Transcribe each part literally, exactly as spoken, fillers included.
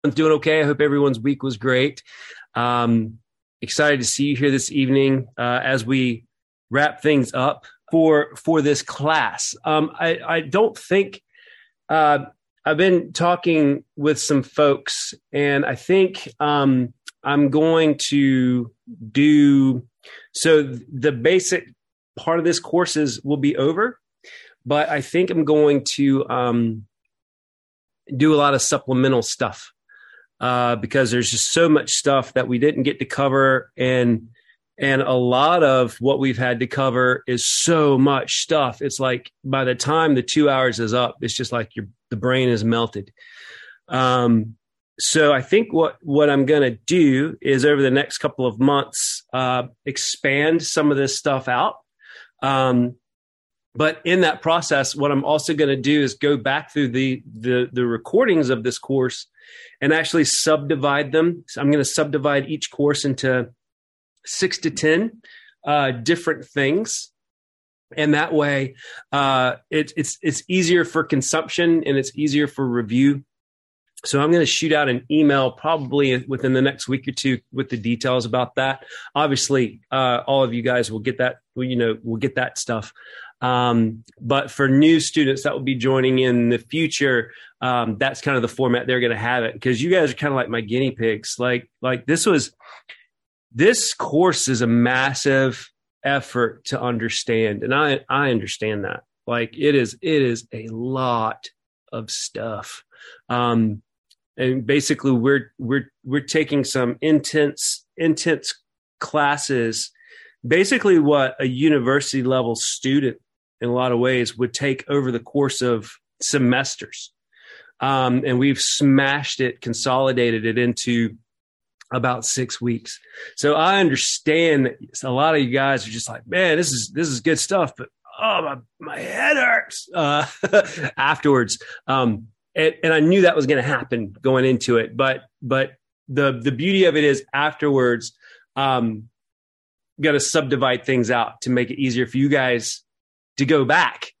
I'm doing okay. I hope everyone's week was great. Um, excited to see you here this evening uh, as we wrap things up for for this class. Um, I, I don't think uh, I've been talking with some folks, and I think um, I'm going to do so. The basic part of this courses will be over, but I think I'm going to um, do a lot of supplemental stuff. Uh, because there's just so much stuff that we didn't get to cover, and and a lot of what we've had to cover is so much stuff. It's like by the time the two hours is up, it's just like your the brain is melted. Um, so I think what what I'm going to do is over the next couple of months uh, expand some of this stuff out. Um, but in that process, what I'm also going to do is go back through the the the recordings of this course and actually subdivide them. So I'm going to subdivide each course into six to ten uh, different things. And that way uh, it, it's it's easier for consumption and it's easier for review. So I'm going to shoot out an email probably within the next week or two with the details about that. Obviously, uh, all of you guys will get that, you know, will get that stuff. Um, but for new students that will be joining in the future, um, that's kind of the format they're going to have it, because you guys are kind of like my guinea pigs. Like, like this was, this course is a massive effort to understand. And I, I understand that. Like it is, it is a lot of stuff. Um, and basically we're, we're, we're taking some intense, intense classes, basically what a university level student in a lot of ways would take over the course of semesters. Um, and we've smashed it, consolidated it into about six weeks. So I understand that a lot of you guys are just like, man, this is, this is good stuff, but oh, my, my head hurts uh, afterwards. Um, and, and I knew that was going to happen going into it, but, but the, the beauty of it is afterwards, um, got to subdivide things out to make it easier for you guys to go back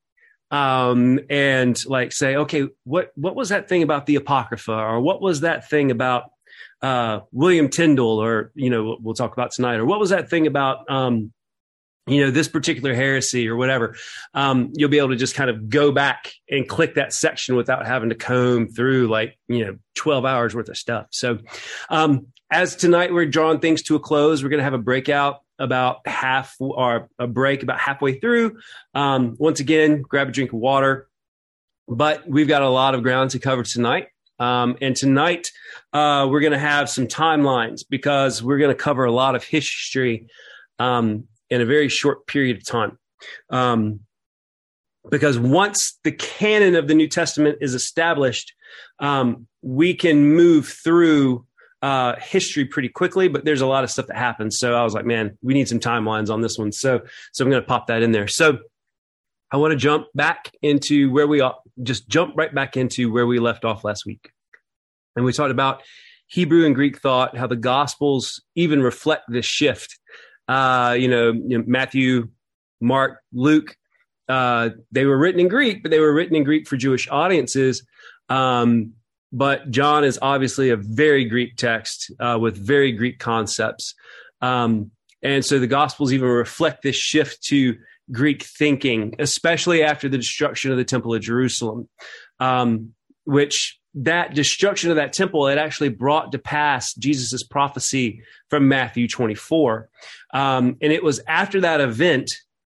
um, and like say, okay, what, what was that thing about the Apocrypha, or what was that thing about uh, William Tyndale, or, you know, we'll talk about tonight, or what was that thing about, um, you know, this particular heresy or whatever. Um, you'll be able to just kind of go back and click that section without having to comb through like, you know, twelve hours worth of stuff. So um, as tonight we're drawing things to a close, we're going to have a breakout about half or a break about halfway through. Um, once again, grab a drink of water, but we've got a lot of ground to cover tonight. Um, and tonight uh, we're going to have some timelines because we're going to cover a lot of history um, in a very short period of time. Um, because once the canon of the New Testament is established, um, we can move through Uh, history pretty quickly, but there's a lot of stuff that happens. So I was like, man, we need some timelines on this one. So, so I'm going to pop that in there. So I want to jump back into where we are, just jump right back into where we left off last week. And we talked about Hebrew and Greek thought, how the Gospels even reflect this shift. Uh, you know, you know, Matthew, Mark, Luke, uh, they were written in Greek, but they were written in Greek for Jewish audiences. Um, But John is obviously a very Greek text uh, with very Greek concepts. Um, and so the Gospels even reflect this shift to Greek thinking, especially after the destruction of the Temple of Jerusalem, um, which that destruction of that temple, it actually brought to pass Jesus' prophecy from Matthew twenty-four. Um, and it was after that event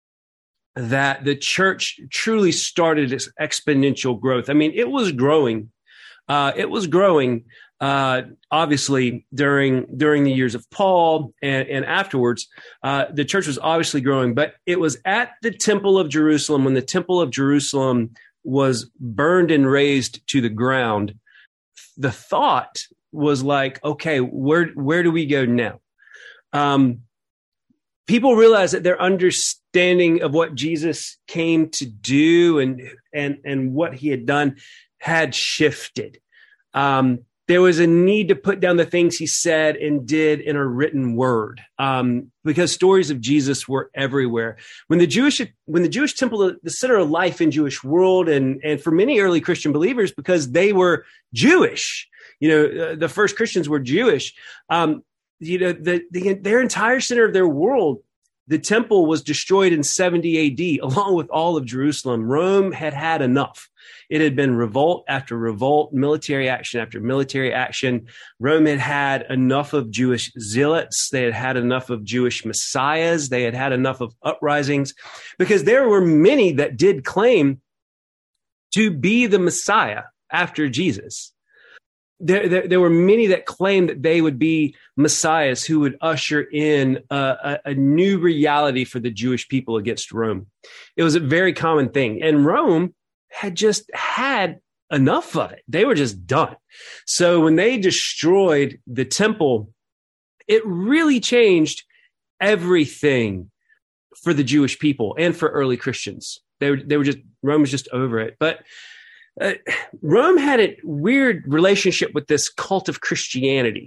that the church truly started its exponential growth. I mean, it was growing. Uh, it was growing, uh, obviously, during during the years of Paul and, and afterwards. Uh, the church was obviously growing, but it was at the Temple of Jerusalem, when the Temple of Jerusalem was burned and razed to the ground. The thought was like, okay, where where do we go now? Um, people realized that their understanding of what Jesus came to do and and and what he had done had shifted. Um, there was a need to put down the things he said and did in a written word, um, because stories of Jesus were everywhere. When the Jewish, when the Jewish temple, the center of life in Jewish world, and and for many early Christian believers, because they were Jewish, you know, uh, the first Christians were Jewish. Um, you know, the, the their entire center of their world, the temple, was destroyed in seventy A D, along with all of Jerusalem. Rome had had enough. It had been revolt after revolt, military action after military action. Rome had had enough of Jewish zealots. They had had enough of Jewish messiahs. They had had enough of uprisings, because there were many that did claim to be the Messiah after Jesus. There, there, there were many that claimed that they would be messiahs who would usher in a, a, a new reality for the Jewish people against Rome. It was a very common thing. And Rome had just had enough of it. They were just done. So when they destroyed the temple, it really changed everything for the Jewish people and for early Christians. They were, they were just, Rome was just over it. But uh, Rome had a weird relationship with this cult of Christianity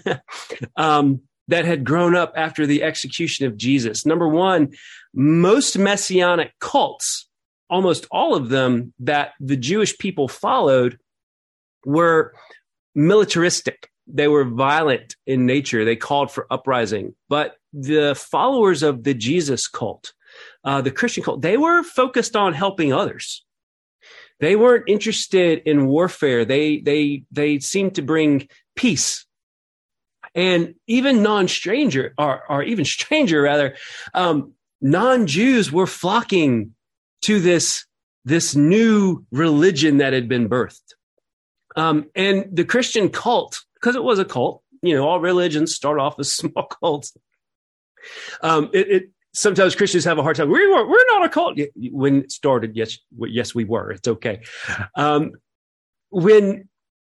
um, that had grown up after the execution of Jesus. Number one, most messianic cults, almost all of them that the Jewish people followed, were militaristic. They were violent in nature. They called for uprising. But the followers of the Jesus cult, uh, the Christian cult, they were focused on helping others. They weren't interested in warfare. They they they seemed to bring peace. And even non-stranger, or, or even stranger rather, um, non-Jews were flocking to this, this new religion that had been birthed. Um, and the Christian cult, because it was a cult, you know, all religions start off as small cults. Um, it, it sometimes Christians have a hard time. We were, we're not a cult. When it started, yes, yes, we were. It's okay. Um, when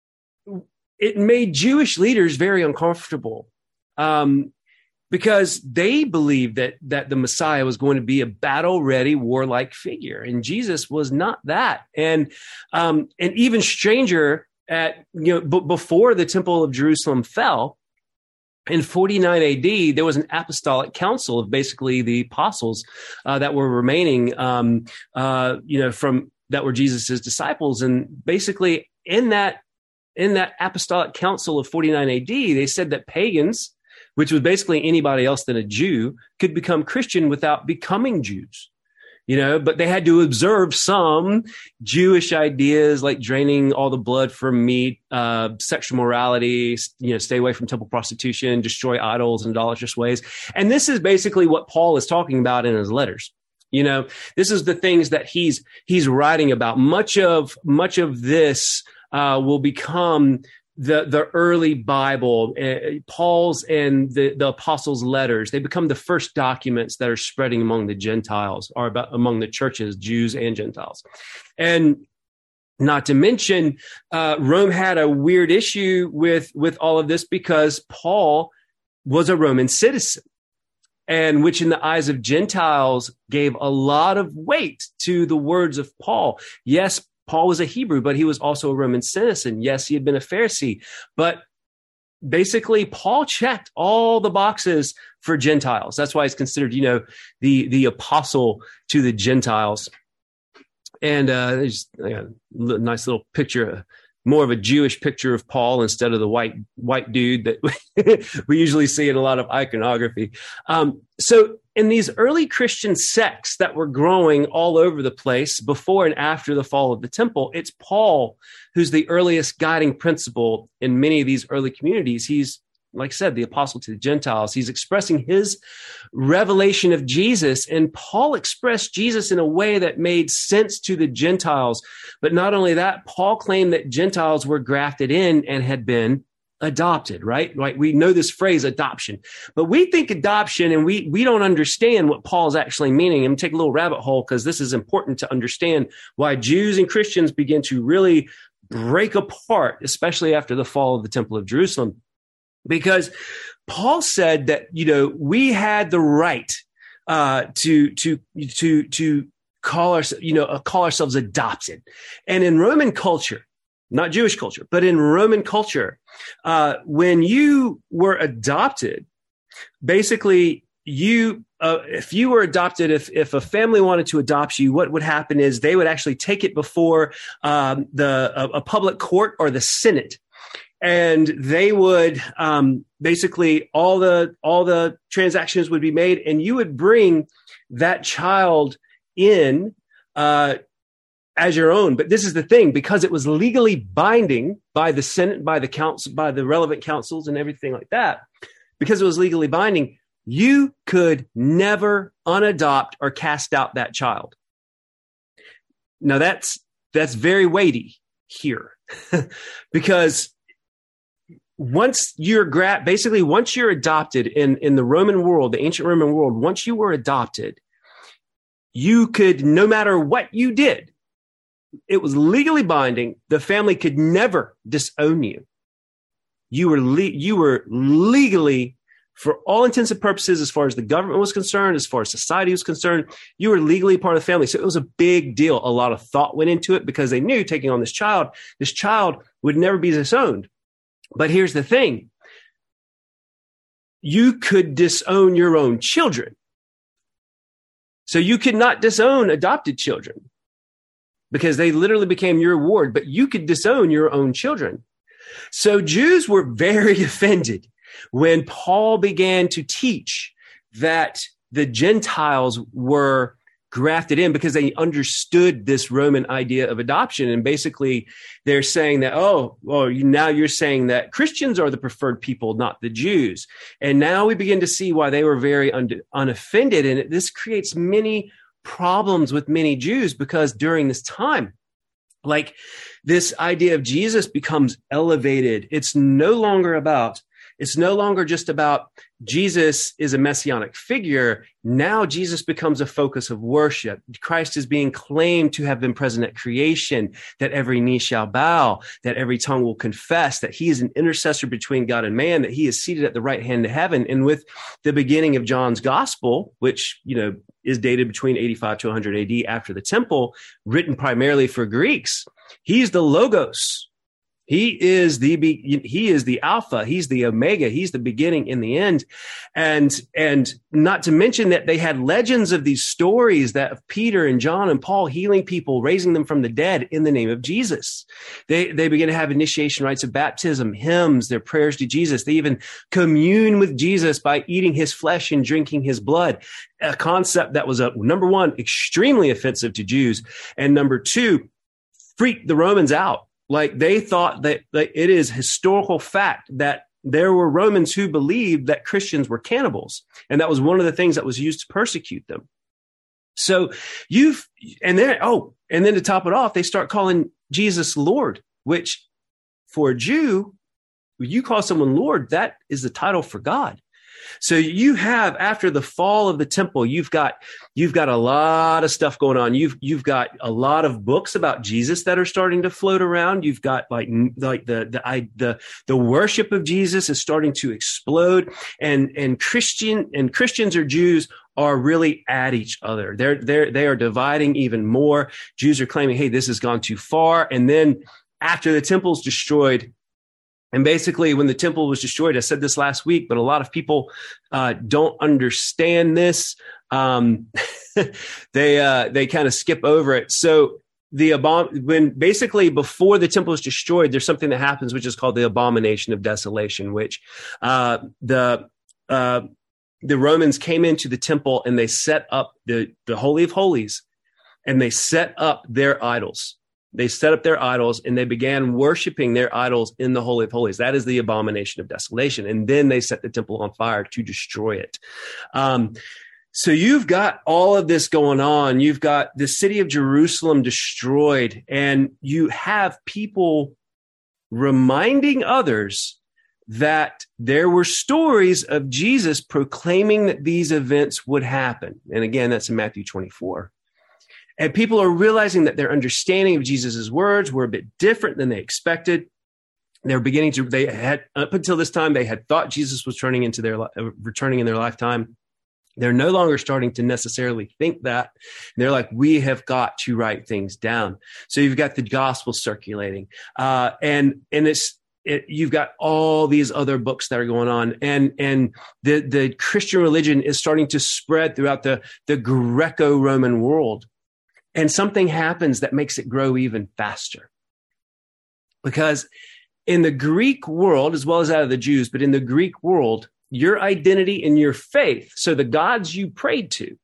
it made Jewish leaders very uncomfortable. Um, Because they believed that that the Messiah was going to be a battle-ready, warlike figure, and Jesus was not that. And um, and even stranger, at you know, b- before the Temple of Jerusalem fell in forty-nine A D, there was an apostolic council of basically the apostles uh, that were remaining, um, uh, you know, from that were Jesus's disciples, and basically in that in that apostolic council of forty-nine A D, they said that pagans, which was basically anybody else than a Jew, could become Christian without becoming Jews, you know, but they had to observe some Jewish ideas like draining all the blood from meat, uh, sexual morality, you know, stay away from temple prostitution, destroy idols and idolatrous ways. And this is basically what Paul is talking about in his letters. You know, this is the things that he's, he's writing about. Much of, much of this, uh, will become the the early Bible, uh, Paul's and the, the apostles' letters. They become the first documents that are spreading among the Gentiles, or about among the churches, Jews and Gentiles. And not to mention, uh, Rome had a weird issue with, with all of this, because Paul was a Roman citizen, and which in the eyes of Gentiles gave a lot of weight to the words of Paul. Yes, Paul was a Hebrew, but he was also a Roman citizen. Yes, he had been a Pharisee, but basically Paul checked all the boxes for Gentiles. That's why he's considered, you know, the, the apostle to the Gentiles. And uh, there's a nice little picture, more of a Jewish picture of Paul instead of the white white dude that we usually see in a lot of iconography. Um, so in these early Christian sects that were growing all over the place before and after the fall of the temple, it's Paul who's the earliest guiding principle in many of these early communities. He's, like I said, the apostle to the Gentiles. He's expressing his revelation of Jesus, and Paul expressed Jesus in a way that made sense to the Gentiles. But not only that, Paul claimed that Gentiles were grafted in and had been adopted, right? Right. We know this phrase adoption, but we think adoption and we, we don't understand what Paul's actually meaning. And take a little rabbit hole, because this is important to understand why Jews and Christians begin to really break apart, especially after the fall of the Temple of Jerusalem. Because Paul said that, you know, we had the right uh, to to to to call our, you know, uh, call ourselves adopted. And in Roman culture, not Jewish culture, but in Roman culture, uh, when you were adopted, basically you, uh, if you were adopted, if if a family wanted to adopt you, what would happen is they would actually take it before um, the a, a public court or the Senate. and they would um, basically all the all the transactions would be made, and you would bring that child in uh, as your own. But this is the thing, because it was legally binding by the Senate, by the council, by the relevant councils, and everything like that. Because it was legally binding, you could never unadopt or cast out that child. Now that's that's very weighty here, because once you're gra- basically once you're adopted in, in the Roman world, the ancient Roman world, once you were adopted, you could, no matter what you did, it was legally binding. The family could never disown you. You were le- you were legally, for all intents and purposes, as far as the government was concerned, as far as society was concerned, you were legally part of the family. So it was a big deal. A lot of thought went into it, because they knew taking on this child, this child would never be disowned. But here's the thing. You could disown your own children. So you could not disown adopted children, because they literally became your ward, but you could disown your own children. So Jews were very offended when Paul began to teach that the Gentiles were grafted in, because they understood this Roman idea of adoption. And basically they're saying that, oh, well, you, now you're saying that Christians are the preferred people, not the Jews. And now we begin to see why they were very un- unoffended. And this creates many problems with many Jews, because during this time, like, this idea of Jesus becomes elevated. It's no longer about It's no longer just about Jesus is a messianic figure. Now Jesus becomes a focus of worship. Christ is being claimed to have been present at creation, that every knee shall bow, that every tongue will confess that he is an intercessor between God and man, that he is seated at the right hand of heaven. And with the beginning of John's gospel, which, you know, is dated between eighty-five to one hundred A D after the temple, written primarily for Greeks, he's the Logos. He is the he is the Alpha. He's the Omega. He's the beginning and the end. And and not to mention that they had legends of these stories that of Peter and John and Paul healing people, raising them from the dead in the name of Jesus. They they begin to have initiation rites of baptism, hymns, their prayers to Jesus. They even commune with Jesus by eating his flesh and drinking his blood. A concept that was, a, number one, extremely offensive to Jews, and number two, freaked the Romans out. Like, they thought that, that it is historical fact that there were Romans who believed that Christians were cannibals. And that was one of the things that was used to persecute them. So you've, and then, oh, and then to top it off, they start calling Jesus Lord, which for a Jew, when you call someone Lord, that is the title for God. So you have, after the fall of the temple, you've got you've got a lot of stuff going on. You've you've got a lot of books about Jesus that are starting to float around. You've got like like the the I, the the worship of Jesus is starting to explode, and and Christian and Christians or Jews are really at each other. They're they're they are dividing even more. Jews are claiming, hey, this has gone too far. And then after the temple's destroyed. And basically, when the temple was destroyed, I said this last week, but a lot of people uh, don't understand this. Um, they uh, they kind of skip over it. So the abom- when basically before the temple is destroyed, there's something that happens which is called the abomination of desolation, which uh, the uh, the Romans came into the temple and they set up the the Holy of Holies, and they set up their idols. They set up their idols and they began worshiping their idols in the Holy of Holies. That is the abomination of desolation. And then they set the temple on fire to destroy it. Um, so you've got all of this going on. You've got the city of Jerusalem destroyed, and you have people reminding others that there were stories of Jesus proclaiming that these events would happen. And again, that's in Matthew twenty-four. And people are realizing that their understanding of Jesus' words were a bit different than they expected. They're beginning to, they had, up until this time, they had thought Jesus was turning into their, uh, returning in their lifetime. They're no longer starting to necessarily think that. They're like, we have got to write things down. So you've got the gospel circulating. Uh, and, and it's, It, you've got all these other books that are going on, and and the the Christian religion is starting to spread throughout the the Greco-Roman world. And something happens that makes it grow even faster. Because in the Greek world, as well as out of the Jews, but in the Greek world, your identity and your faith, so the gods you prayed to,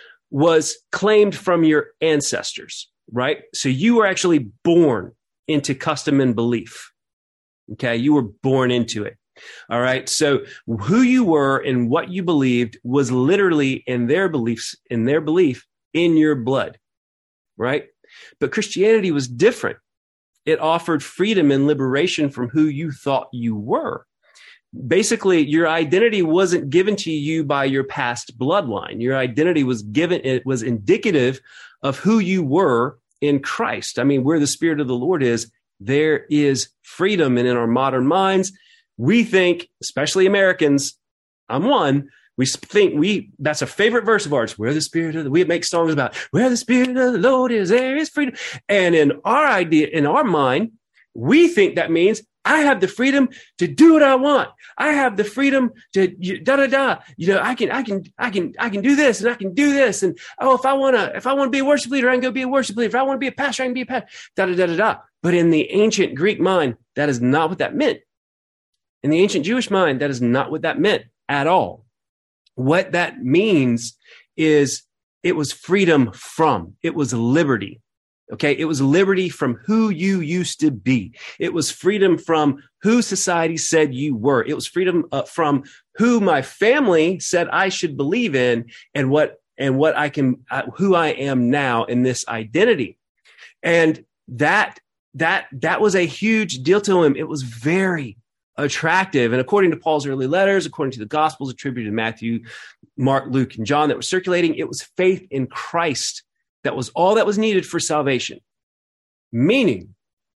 was claimed from your ancestors, right? So you were actually born into custom and belief. Okay, you were born into it. All right. So who you were and what you believed was literally in their beliefs, in their belief, in your blood, right? But Christianity was different. It offered freedom and liberation from who you thought you were. Basically, your identity wasn't given to you by your past bloodline. Your identity was given, it was indicative of who you were in Christ. I mean, where the Spirit of the Lord is, there is freedom. And in our modern minds, we think, especially Americans, I'm one, we think we, that's a favorite verse of ours, where the Spirit of the, we make songs about, where the Spirit of the Lord is, there is freedom. And in our idea, in our mind, we think that means I have the freedom to do what I want. I have the freedom to da da da. You know, I can, I can, I can, I can do this and I can do this. And oh, if I want to, if I want to be a worship leader, I can go be a worship leader. If I want to be a pastor, I can be a pastor. Da da da da da. But in the ancient Greek mind, that is not what that meant. In the ancient Jewish mind, that is not what that meant at all. What that means is it was freedom from, it was liberty. Okay. It was liberty from who you used to be. It was freedom from who society said you were. It was freedom uh, from who my family said I should believe in and what, and what I can, uh, who I am now in this identity. And that, that, that was a huge deal to him. It was very attractive. And according to Paul's early letters, according to the Gospels attributed to Matthew, Mark, Luke, and John that were circulating, it was faith in Christ that was all that was needed for salvation. Meaning,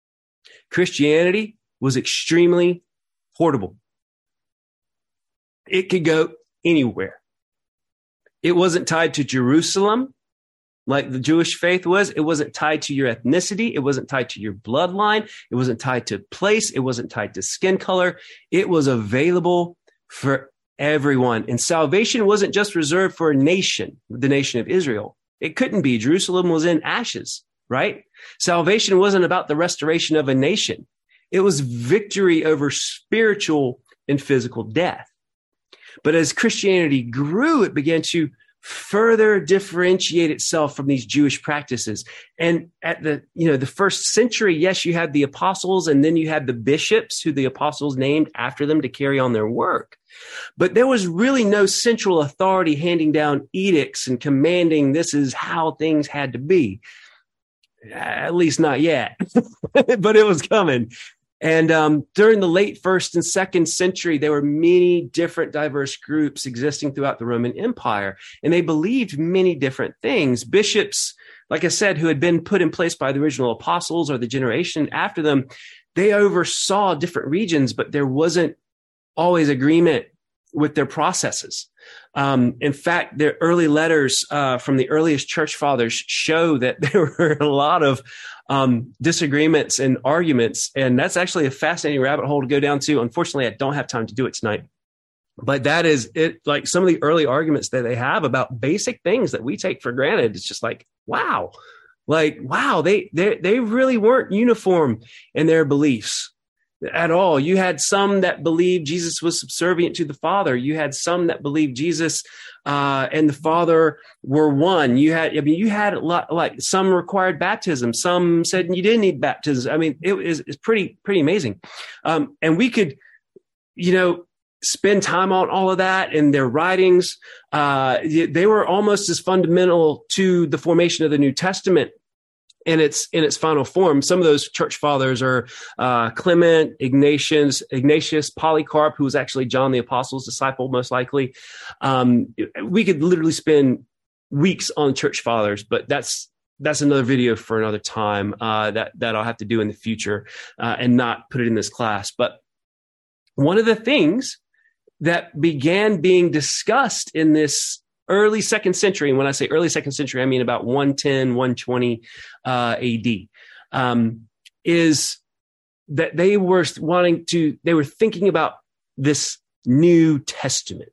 Christianity was extremely portable. It could go anywhere. It wasn't tied to Jerusalem like the Jewish faith was. It wasn't tied to your ethnicity. It wasn't tied to your bloodline. It wasn't tied to place. It wasn't tied to skin color. It was available for everyone. And salvation wasn't just reserved for a nation, the nation of Israel. It couldn't be. Jerusalem was in ashes, right? Salvation wasn't about the restoration of a nation. It was victory over spiritual and physical death. But as Christianity grew, it began to further differentiate itself from these Jewish practices. And at the, you know, the first century, yes, you had the apostles, and then you had the bishops who the apostles named after them to carry on their work. But there was really no central authority handing down edicts and commanding this is how things had to be. At least not yet, but it was coming. And um, during the late first and second century, there were many different diverse groups existing throughout the Roman Empire, and they believed many different things. Bishops, like I said, who had been put in place by the original apostles or the generation after them, they oversaw different regions, but there wasn't always agreement with their processes. Um, in fact, their early letters uh, from the earliest church fathers show that there were a lot of um, disagreements and arguments. And that's actually a fascinating rabbit hole to go down to. Unfortunately, I don't have time to do it tonight. But that is it, like some of the early arguments that they have about basic things that we take for granted. It's just like, wow, like, wow, they, they, they really weren't uniform in their beliefs at all. You had some that believed Jesus was subservient to the Father. You had some that believed Jesus uh, and the Father were one. You had, I mean, you had a lot, like some required baptism. Some said you didn't need baptism. I mean, it is it's pretty, pretty amazing. Um, and we could, you know, spend time on all of that in their writings. Uh, they were almost as fundamental to the formation of the New Testament in its in its final form. Some of those church fathers are uh, Clement, Ignatius, Ignatius, Polycarp, who was actually John the Apostle's disciple, most likely. Um, we could literally spend weeks on church fathers, but that's that's another video for another time uh, that that I'll have to do in the future uh, and not put it in this class. But one of the things that began being discussed in this early second century, and when I say early second century, I mean about one ten, one twenty uh, A D, um, is that they were wanting to, they were thinking about this New Testament.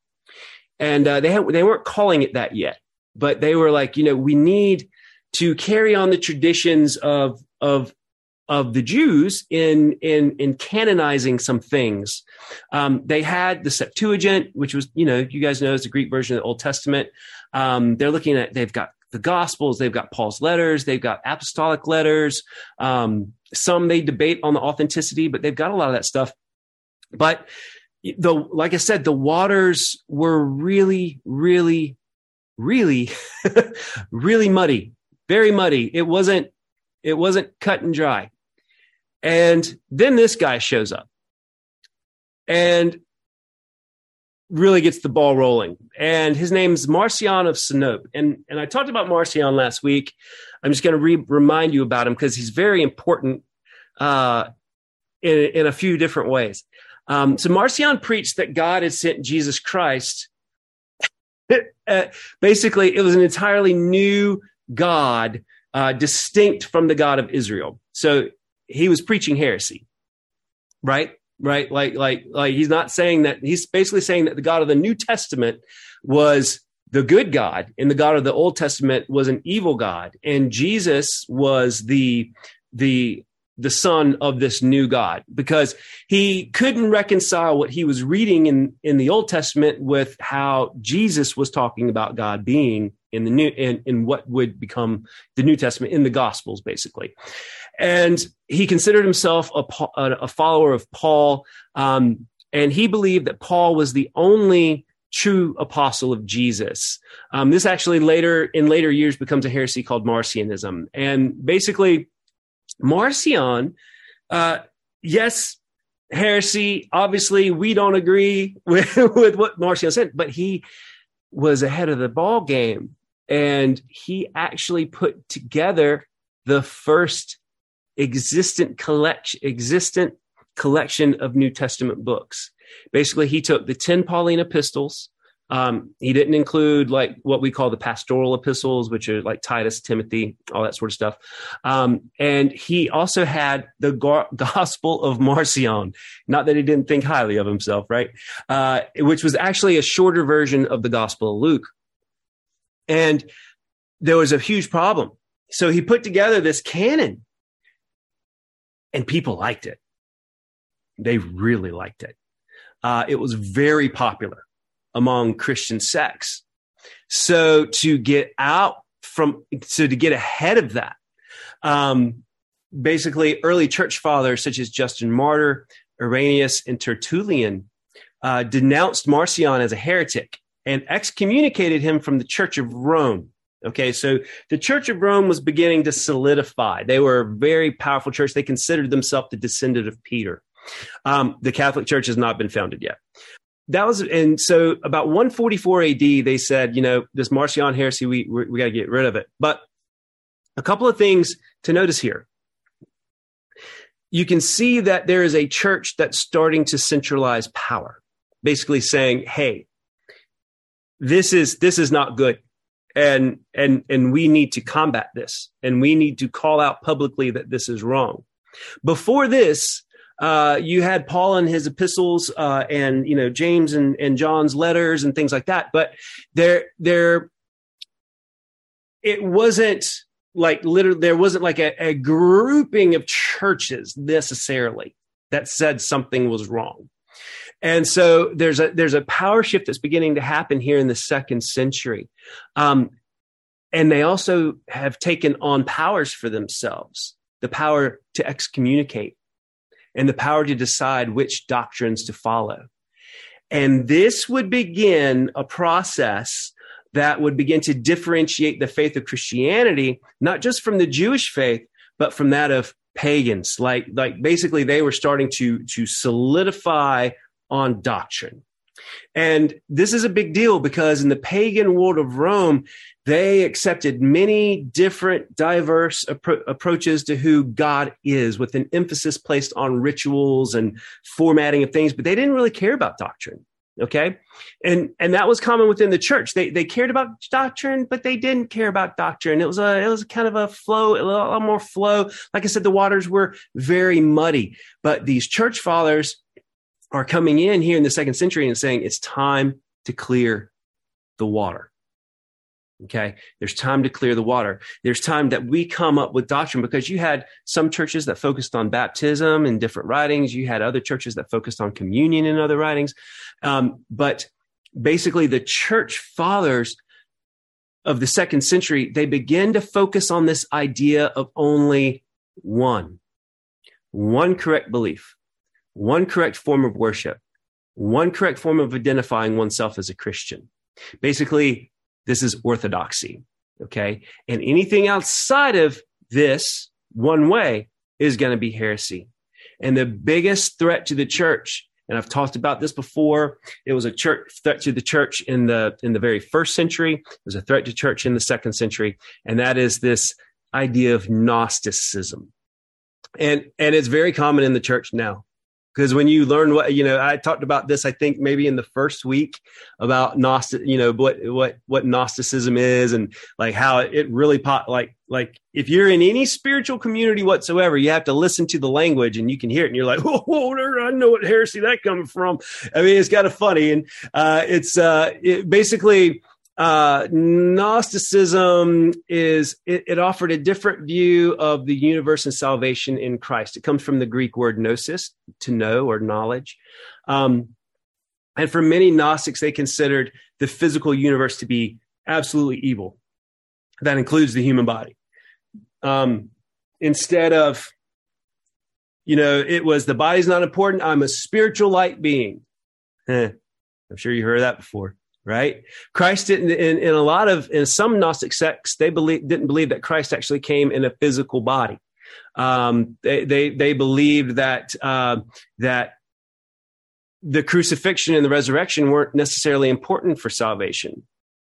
And uh, they had, they weren't calling it that yet, but they were like, you know, we need to carry on the traditions of, of of the Jews in in in canonizing some things. Um, they had the Septuagint, which was, you know, you guys know is the Greek version of the Old Testament. Um, they're looking at, they've got the Gospels, they've got Paul's letters, they've got apostolic letters. Um, some they debate on the authenticity, but they've got a lot of that stuff. But the, like I said, the waters were really, really, really, really muddy, very muddy. It wasn't, it wasn't cut and dry. And then this guy shows up and really gets the ball rolling. And his name's Marcion of Sinope. And, and I talked about Marcion last week. I'm just going to re- remind you about him because he's very important uh, in, in a few different ways. Um, so Marcion preached that God had sent Jesus Christ. uh, basically, it was an entirely new God, uh, distinct from the God of Israel. So he was preaching heresy, right? Right? Like, like, like he's not saying that. He's basically saying that the God of the New Testament was the good God, and the God of the Old Testament was an evil God, and Jesus was the the the son of this new God, because he couldn't reconcile what he was reading in, in the Old Testament with how Jesus was talking about God being in the new, in, in what would become the New Testament, in the Gospels, basically. And he considered himself a, a follower of Paul. Um, and he believed that Paul was the only true apostle of Jesus. Um, this actually later, in later years, becomes a heresy called Marcionism. And basically, Marcion, uh, yes, heresy. Obviously, we don't agree with, with what Marcion said, but he was ahead of the ball game, and he actually put together the first existent collection, existent collection of New Testament books. Basically, he took the ten Pauline epistles. Um, he didn't include like what we call the pastoral epistles, which are like Titus, Timothy, all that sort of stuff. Um, and he also had the go- Gospel of Marcion. Not that he didn't think highly of himself, right? Uh, which was actually a shorter version of the Gospel of Luke. And there was a huge problem. So he put together this canon, and people liked it. They really liked it. Uh, it was very popular among Christian sects. So to get out from, so to get ahead of that, um, basically early church fathers such as Justin Martyr, Irenaeus, and Tertullian uh, denounced Marcion as a heretic and excommunicated him from the Church of Rome. Okay, so the Church of Rome was beginning to solidify. They were a very powerful church. They considered themselves the descendant of Peter. Um, the Catholic Church has not been founded yet. That was, and so about one forty-four A D, they said, you know, this Marcion heresy, we we, we got to get rid of it. But a couple of things to notice here. You can see that there is a church that's starting to centralize power, basically saying, hey, this is this is not good. And and and we need to combat this, and we need to call out publicly that this is wrong. Before this, uh, you had Paul and his epistles, uh, and you know James and, and John's letters and things like that. But there, there, it wasn't like literally. There wasn't like a, a grouping of churches necessarily that said something was wrong. And so there's a there's a power shift that's beginning to happen here in the second century. Um, and they also have taken on powers for themselves, the power to excommunicate and the power to decide which doctrines to follow. And this would begin a process that would begin to differentiate the faith of Christianity, not just from the Jewish faith, but from that of pagans. Like, like basically they were starting to, to solidify on doctrine. And this is a big deal because in the pagan world of Rome, they accepted many different diverse appro- approaches to who God is, with an emphasis placed on rituals and formatting of things, but they didn't really care about doctrine. Okay. And, and that was common within the church. They, they cared about doctrine, but they didn't care about doctrine. It was a, it was kind of a flow, a lot more flow. Like I said, the waters were very muddy, but these church fathers are coming in here in the second century and saying it's time to clear the water. Okay. There's time to clear the water. There's time that we come up with doctrine, because you had some churches that focused on baptism in different writings. You had other churches that focused on communion in other writings. Um, but basically the church fathers of the second century, they begin to focus on this idea of only one, one correct belief, one correct form of worship, one correct form of identifying oneself as a Christian. Basically, this is orthodoxy, okay? And anything outside of this one way is going to be heresy. And the biggest threat to the church, and I've talked about this before, it was a church threat to the church in the in the very first century. It was a threat to church in the second century, and that is this idea of Gnosticism. And and it's very common in the church now. Because when you learn what, you know, I talked about this, I think maybe in the first week about Gnostic, you know, what, what, what Gnosticism is, and like how it really pop, like, like if you're in any spiritual community whatsoever, you have to listen to the language and you can hear it and you're like, oh, oh I know what heresy that coming from. I mean, it's kind of funny. And, uh, it's, uh, it basically, Uh, Gnosticism is, it, it offered a different view of the universe and salvation in Christ. It comes from the Greek word gnosis, to know or knowledge. Um, and for many Gnostics, they considered the physical universe to be absolutely evil. That includes the human body. Um, instead of, you know, it was the body's not important. I'm a spiritual light being. Eh, I'm sure you heard that before. Right? Christ didn't, in, in a lot of, in some Gnostic sects, they believe, didn't believe that Christ actually came in a physical body. Um, they, they, they believed that, uh, that the crucifixion and the resurrection weren't necessarily important for salvation.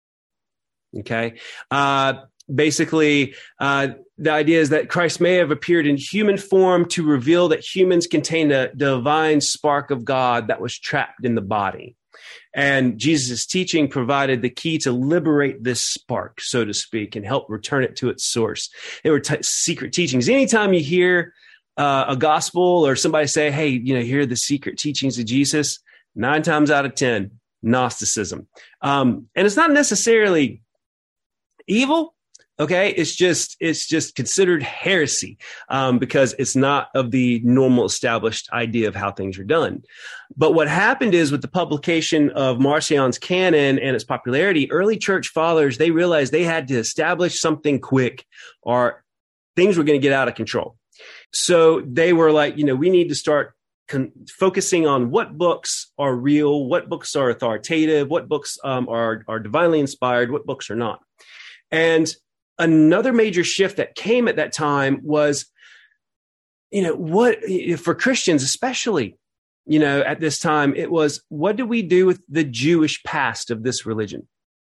Okay. Uh, basically, uh, the idea is that Christ may have appeared in human form to reveal that humans contain a divine spark of God that was trapped in the body. And Jesus' teaching provided the key to liberate this spark, so to speak, and help return it to its source. They were t- secret teachings. Anytime you hear uh, a gospel or somebody say, hey, you know, here are the secret teachings of Jesus, nine times out of ten, Gnosticism. Um, and it's not necessarily evil. Okay, it's just it's just considered heresy um, because it's not of the normal established idea of how things are done. But what happened is, with the publication of Marcion's canon and its popularity, early church fathers, they realized they had to establish something quick or things were going to get out of control. So they were like, you know, we need to start con- focusing on what books are real, what books are authoritative, what books um, are, are divinely inspired, what books are not. And another major shift that came at that time was, you know, what for Christians, especially, you know, at this time, it was, what do we do with the Jewish past of this religion?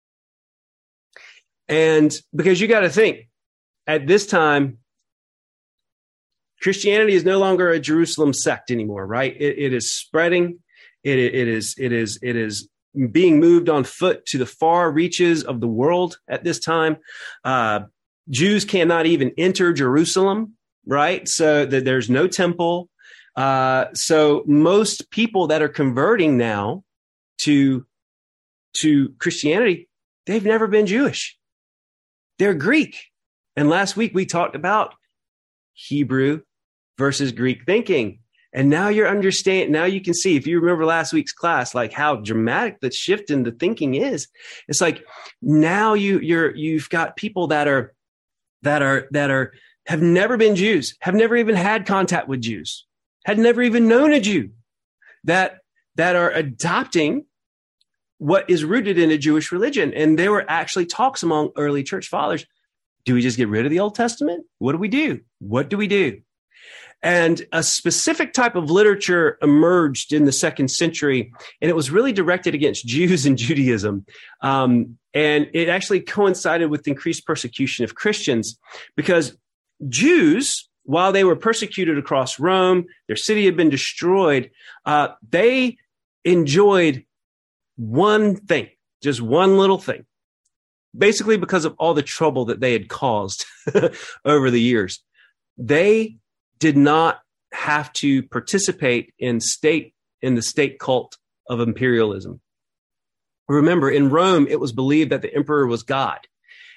And because you got to think, at this time, Christianity is no longer a Jerusalem sect anymore, right? It, it is spreading. It, it is, it is, it is being moved on foot to the far reaches of the world at this time. Uh, Jews cannot even enter Jerusalem, right? So that there's no temple. Uh, so most people that are converting now to, to Christianity, they've never been Jewish. They're Greek. And last week we talked about Hebrew versus Greek thinking. And now you're understand. Now you can see, if you remember last week's class, like how dramatic the shift in the thinking is. It's like now you you're you've got people that are that are that are have never been Jews, have never even had contact with Jews, had never even known a Jew, that that are adopting what is rooted in a Jewish religion. And there were actually talks among early church fathers. Do we just get rid of the Old Testament? What do we do? What do we do? And a specific type of literature emerged in the second century, and it was really directed against Jews and Judaism. Um, and it actually coincided with increased persecution of Christians, because Jews, while they were persecuted across Rome, their city had been destroyed, uh, they enjoyed one thing, just one little thing, basically because of all the trouble that they had caused over the years. They did not have to participate in state in the state cult of imperialism. Remember, in Rome, it was believed that the emperor was God.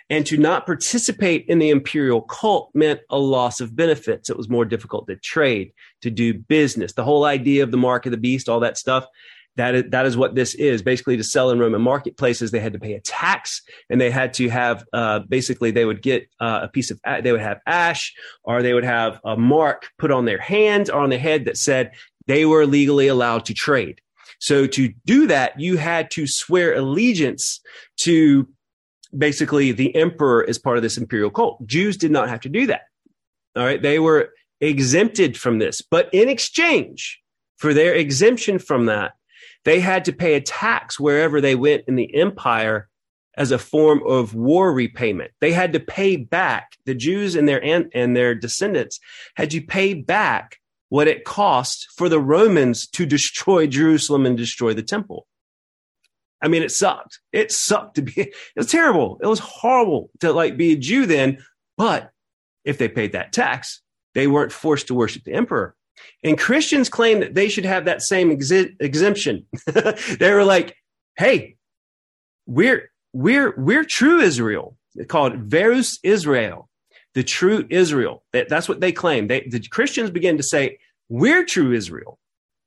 And to not participate in the imperial cult meant a loss of benefits. It was more difficult to trade, to do business. The whole idea of the mark of the beast, all that stuff, that is, that is what this is. Basically, to sell in Roman marketplaces, they had to pay a tax, and they had to have, uh, basically, they would get uh, a piece of, they would have ash, or they would have a mark put on their hand or on their head that said they were legally allowed to trade. So to do that, you had to swear allegiance to basically the emperor as part of this imperial cult. Jews did not have to do that. All right. They were exempted from this, but in exchange for their exemption from that, they had to pay a tax wherever they went in the empire as a form of war repayment. They had to pay back, the Jews and their and, and their descendants had to pay back what it cost for the Romans to destroy Jerusalem and destroy the temple. I mean, it sucked. It sucked to be, it was terrible. It was horrible to like be a Jew then, but if they paid that tax, they weren't forced to worship the emperor. And Christians claim that they should have that same ex- exemption. They were like, hey, we're, we're, we're true Israel. They call it Verus Israel, the true Israel. That, that's what they claim. They, the Christians begin to say, we're true Israel.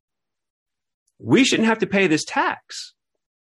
We shouldn't have to pay this tax.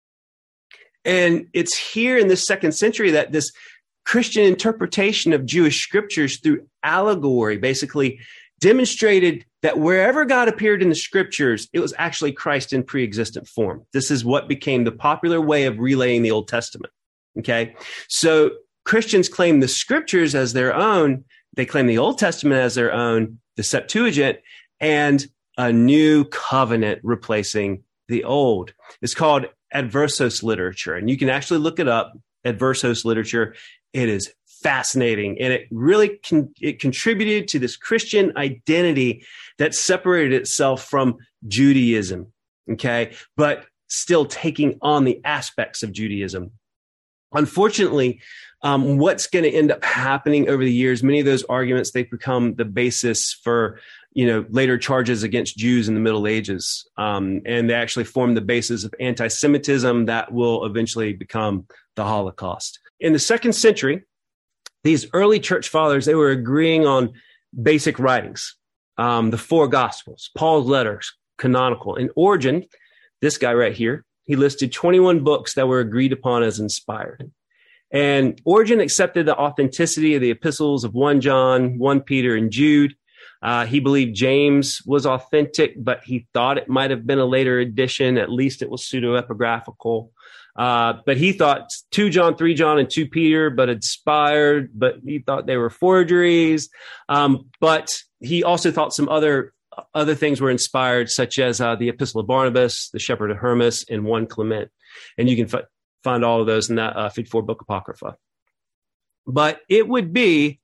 And it's here in the second century that this Christian interpretation of Jewish scriptures through allegory basically demonstrated that wherever God appeared in the scriptures, it was actually Christ in pre-existent form. This is what became the popular way of relaying the Old Testament. Okay. So Christians claim the scriptures as their own. They claim the Old Testament as their own, the Septuagint, and a new covenant replacing the old. It's called adversos literature. And you can actually look it up, adversos literature. It is fascinating. And it really con- it contributed to this Christian identity that separated itself from Judaism. Okay. But still taking on the aspects of Judaism. Unfortunately, um, what's going to end up happening over the years, many of those arguments, they've become the basis for, you know, later charges against Jews in the Middle Ages. Um, and they actually form the basis of anti-Semitism that will eventually become the Holocaust. In the second century, these early church fathers, they were agreeing on basic writings, um, the four Gospels, Paul's letters, canonical. And Origen, this guy right here, he listed twenty-one books that were agreed upon as inspired. And Origen accepted the authenticity of the epistles of First John, First Peter, and Jude. Uh, he believed James was authentic, but he thought it might have been a later edition. At least it was pseudo-epigraphical. Uh, but he thought Second John, Third John, and Second Peter, but inspired, but he thought they were forgeries. Um, but he also thought some other other things were inspired, such as uh, the Epistle of Barnabas, the Shepherd of Hermas, and First Clement. And you can f- find all of those in that uh, fifty-four book Apocrypha. But it would be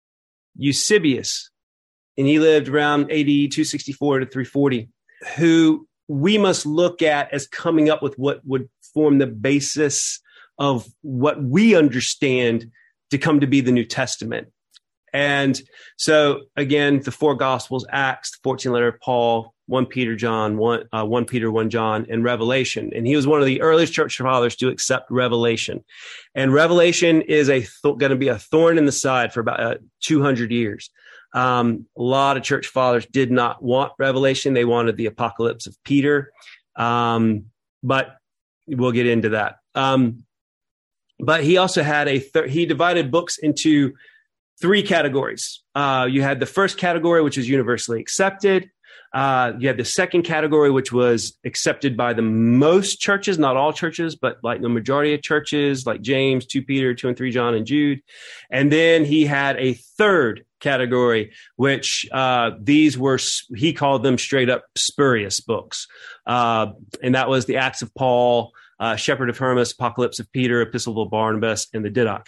Eusebius, and he lived around A D two sixty-four to three forty, who we must look at as coming up with what would form the basis of what we understand to come to be the New Testament. And so, again, the four Gospels, Acts, the fourteenth letter of Paul, First Peter, John, one, uh, First Peter, First John, and Revelation. And he was one of the earliest church fathers to accept Revelation. And Revelation is a th- going to be a thorn in the side for about uh, two hundred years. Um, a lot of church fathers did not want Revelation. They wanted the apocalypse of Peter. Um, but we'll get into that. Um, but he also had a, th- he divided books into three categories. Uh, you had the first category, which is universally accepted. Uh, you had the second category, which was accepted by the most churches, not all churches, but like the majority of churches, like James, Second Peter, Second and Third John, and Jude. And then he had a third category, which uh, these were, he called them straight up spurious books. Uh, and that was the Acts of Paul, uh, Shepherd of Hermas, Apocalypse of Peter, Epistle of Barnabas, and the Didache.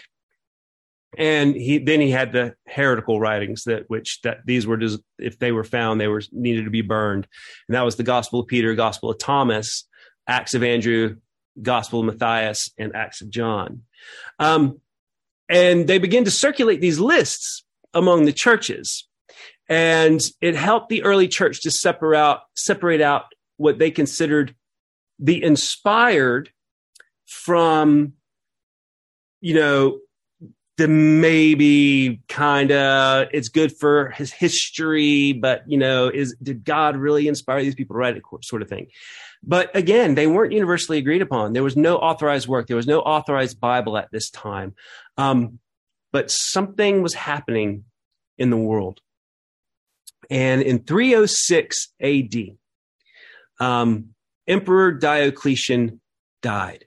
And he then he had the heretical writings that which that these were just, if they were found, they were needed to be burned. And that was the Gospel of Peter, Gospel of Thomas, Acts of Andrew, Gospel of Matthias, and Acts of John. Um, and they began to circulate these lists among the churches. And it helped the early church to separate out, separate out what they considered the inspired from, you know, the maybe kind of it's good for his history, but you know, is did God really inspire these people to write it, sort of thing. But again, they weren't universally agreed upon. There was no authorized work. There was no authorized Bible at this time. Um, but something was happening in the world. And in three oh six A D, um, Emperor Diocletian died.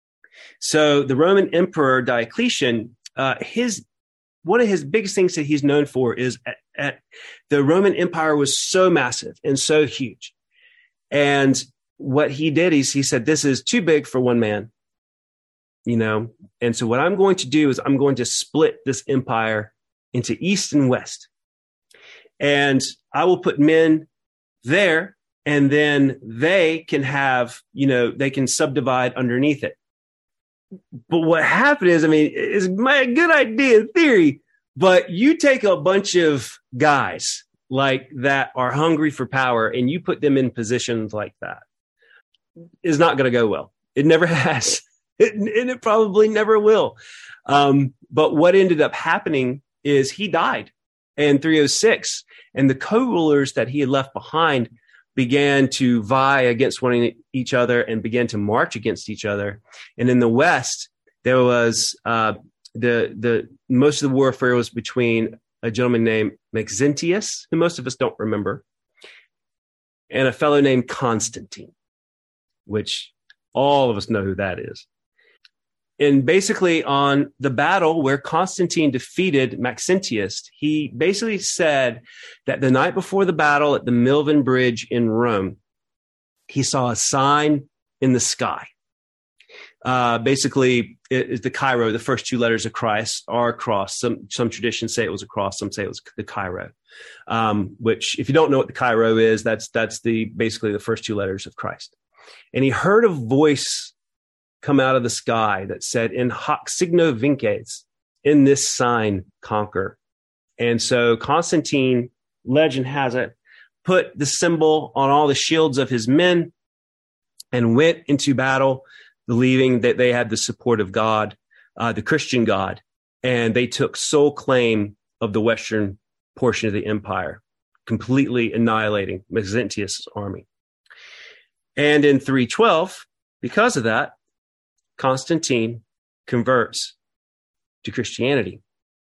So the Roman Emperor Diocletian, uh, his one of his biggest things that he's known for is at, at the Roman Empire was so massive and so huge. And what he did is he said, this is too big for one man, you know? And so what I'm going to do is I'm going to split this empire into East and West. And I will put men there, and then they can have, you know, they can subdivide underneath it. But what happened is, I mean, it's my good idea in theory, but you take a bunch of guys like that are hungry for power and you put them in positions like that. Is not going to go well. It never has. It, and it probably never will. Um, but what ended up happening is he died in three oh six, and the co-rulers that he had left behind began to vie against one each other and began to march against each other. And in the West, there was uh, the the most of the warfare was between a gentleman named Maxentius, who most of us don't remember, and a fellow named Constantine, which all of us know who that is. And basically on the battle where Constantine defeated Maxentius, he basically said that the night before the battle at the Milvian Bridge in Rome, he saw a sign in the sky. Uh, basically, it is the Chi-Rho, the first two letters of Christ are a cross. Some, some traditions say it was a cross. Some say it was the Chi-Rho, um, which if you don't know what the Chi-Rho is, that's, that's the, basically the first two letters of Christ. And he heard a voice come out of the sky that said, in hoc signo vinces, in this sign conquer. And so Constantine, legend has it, put the symbol on all the shields of his men and went into battle, believing that they had the support of God, uh, the Christian God, and they took sole claim of the western portion of the empire, completely annihilating Maxentius' army. And in three twelve, because of that, Constantine converts to Christianity.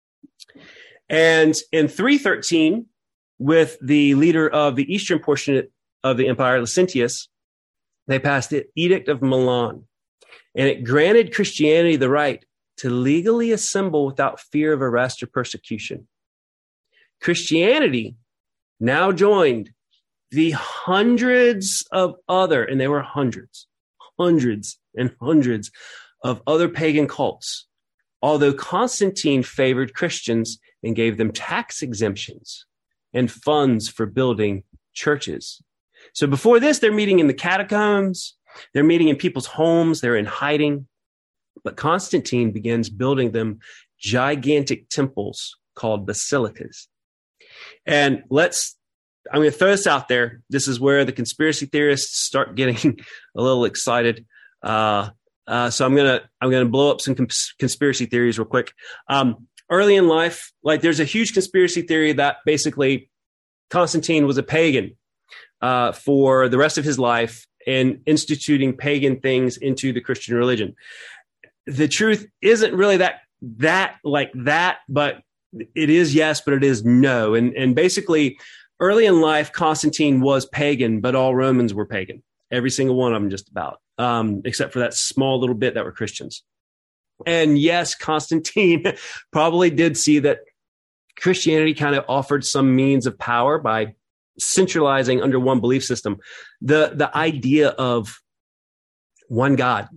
And in three thirteen, with the leader of the eastern portion of the empire, Licinius, they passed the Edict of Milan, and it granted Christianity the right to legally assemble without fear of arrest or persecution. Christianity now joined the hundreds of other, and they were hundreds, hundreds and hundreds of other pagan cults, although Constantine favored Christians and gave them tax exemptions and funds for building churches. So before this, they're meeting in the catacombs, they're meeting in people's homes, they're in hiding. But Constantine begins building them gigantic temples called basilicas. And let's I'm going to throw this out there. This is where the conspiracy theorists start getting a little excited. Uh, uh, so I'm going to, I'm going to blow up some cons- conspiracy theories real quick. Um, early in life, like there's a huge conspiracy theory that basically Constantine was a pagan, uh, for the rest of his life and instituting pagan things into the Christian religion. The truth isn't really that, that like that, but it is yes, but it is no. And, and basically, early in life, Constantine was pagan, but all Romans were pagan. Every single one of them just about, um, except for that small little bit that were Christians. And yes, Constantine probably did see that Christianity kind of offered some means of power by centralizing under one belief system. The, the idea of one God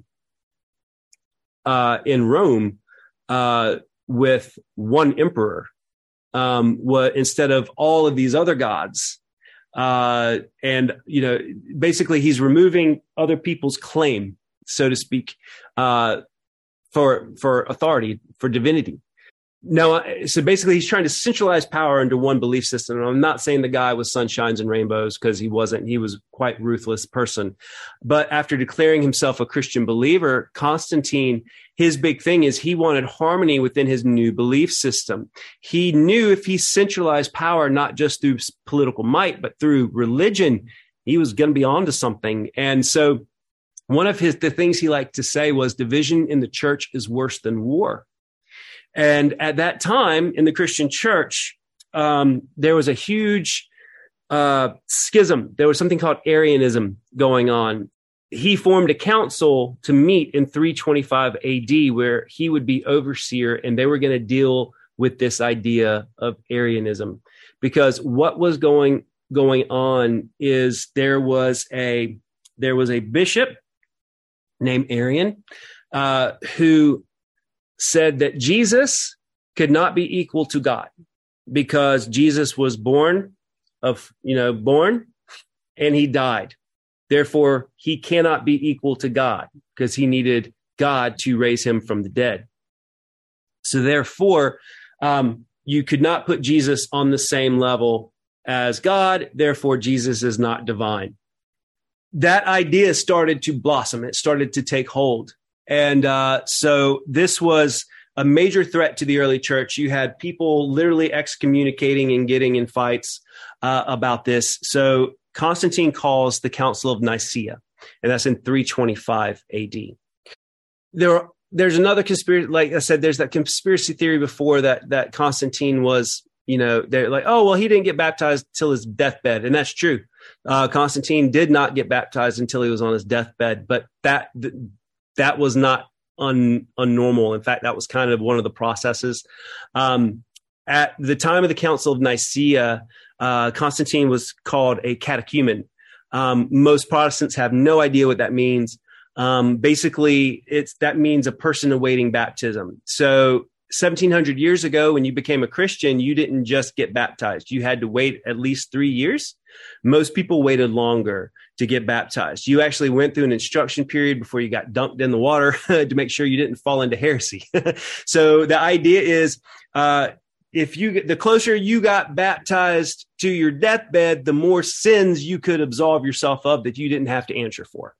uh, in Rome uh, with one emperor, um, what instead of all of these other gods. Uh, and, you know, basically he's removing other people's claim, so to speak, uh, for, for authority, for divinity. no, so basically he's trying to centralize power into one belief system. And I'm not saying the guy was sunshines and rainbows, because he wasn't. He was quite ruthless person. But after declaring himself a Christian believer, Constantine, his big thing is he wanted harmony within his new belief system. He knew if he centralized power, not just through political might, but through religion, he was going to be onto something. And so one of his the things he liked to say was, division in the church is worse than war. And at that time in the Christian church, um, there was a huge uh, schism. There was something called Arianism going on. He formed a council to meet in three twenty-five A D, where he would be overseer, and they were going to deal with this idea of Arianism. Because what was going going on is there was a there was a bishop named Arian uh, who said that Jesus could not be equal to God, because Jesus was born of, you know, born and he died. Therefore, he cannot be equal to God, because he needed God to raise him from the dead. So therefore, um, you could not put Jesus on the same level as God. Therefore, Jesus is not divine. That idea started to blossom. It started to take hold. And uh, so this was a major threat to the early church. You had people literally excommunicating and getting in fights uh, about this. So Constantine calls the Council of Nicaea, and that's in three twenty-five A D. There are, there's another conspiracy, like I said, there's that conspiracy theory before that that Constantine was, you know, they're like, oh, well, he didn't get baptized till his deathbed. And that's true. Uh, Constantine did not get baptized until he was on his deathbed, but that th- that was not un, unnormal. In fact, that was kind of one of the processes. Um, at the time of the Council of Nicaea, uh, Constantine was called a catechumen. Um, most Protestants have no idea what that means. Um, basically, it's that means a person awaiting baptism. So seventeen hundred years ago, when you became a Christian, you didn't just get baptized. You had to wait at least three years. Most people waited longer to get baptized. You actually went through an instruction period before you got dunked in the water to make sure you didn't fall into heresy. So the idea is, uh, if you the closer you got baptized to your deathbed, the more sins you could absolve yourself of that you didn't have to answer for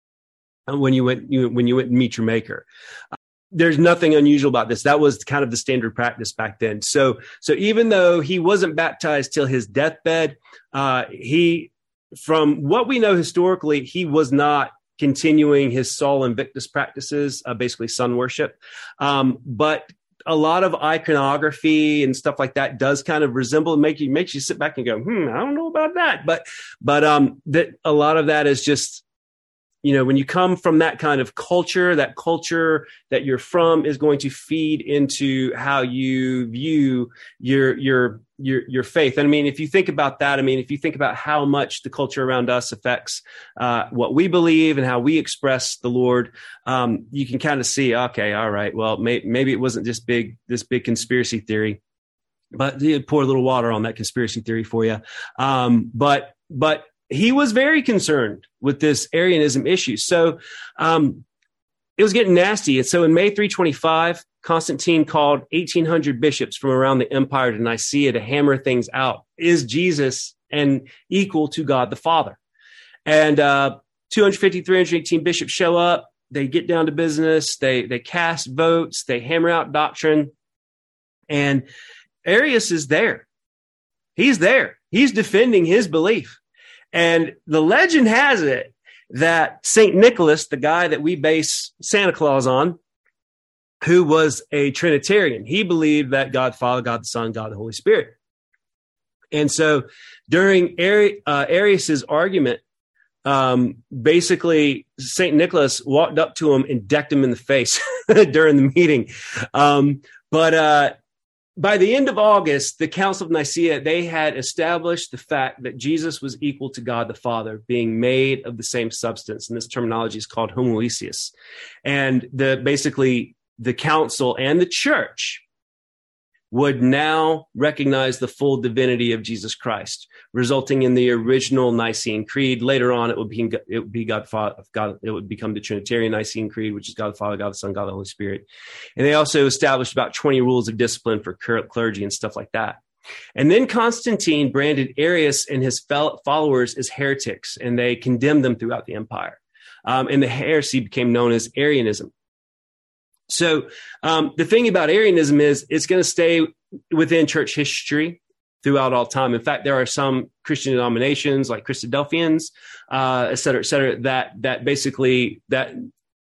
when you went you, when you went and meet your Maker. There's nothing unusual about this. That was kind of the standard practice back then. So, so even though he wasn't baptized till his deathbed, uh, he, from what we know historically, he was not continuing his Sol Invictus practices, uh, basically sun worship. Um, but a lot of iconography and stuff like that does kind of resemble, make you makes you sit back and go, hmm, I don't know about that. But, but um, that a lot of that is just, you know, when you come from that kind of culture, that culture that you're from is going to feed into how you view your your your your faith. And I mean, if you think about that, I mean, if you think about how much the culture around us affects uh, what we believe and how we express the Lord, um, you can kind of see, okay, all right, well, may, maybe it wasn't just big this big conspiracy theory, but you pour a little water on that conspiracy theory for you. Um, but but. He was very concerned with this Arianism issue. So um, it was getting nasty. And so in May three twenty-five, Constantine called eighteen hundred bishops from around the empire to Nicaea to hammer things out. Is Jesus and equal to God the Father? And uh, two hundred fifty, three hundred eighteen bishops show up. They get down to business. They, they cast votes. They hammer out doctrine. And Arius is there. He's there. He's defending his belief. And the legend has it that Saint Nicholas, the guy that we base Santa Claus on, who was a Trinitarian, he believed that God the Father, God the Son, God the Holy Spirit. And so during Ari- uh, Arius's argument, um, basically Saint Nicholas walked up to him and decked him in the face during the meeting. Um, but uh, by the end of August, the Council of Nicaea, they had established the fact that Jesus was equal to God the Father, being made of the same substance. And this terminology is called homoousios. And the basically the council and the church would now recognize the full divinity of Jesus Christ, resulting in the original Nicene Creed. Later on, it would be it would be God, Father, God. It would become the Trinitarian Nicene Creed, which is God the Father, God the Son, God the Holy Spirit. And they also established about twenty rules of discipline for clergy and stuff like that. And then Constantine branded Arius and his followers as heretics, and they condemned them throughout the empire. Um, and the heresy became known as Arianism. So um, the thing about Arianism is it's going to stay within church history throughout all time. In fact, there are some Christian denominations like Christadelphians, uh, et cetera, et cetera, that, that basically that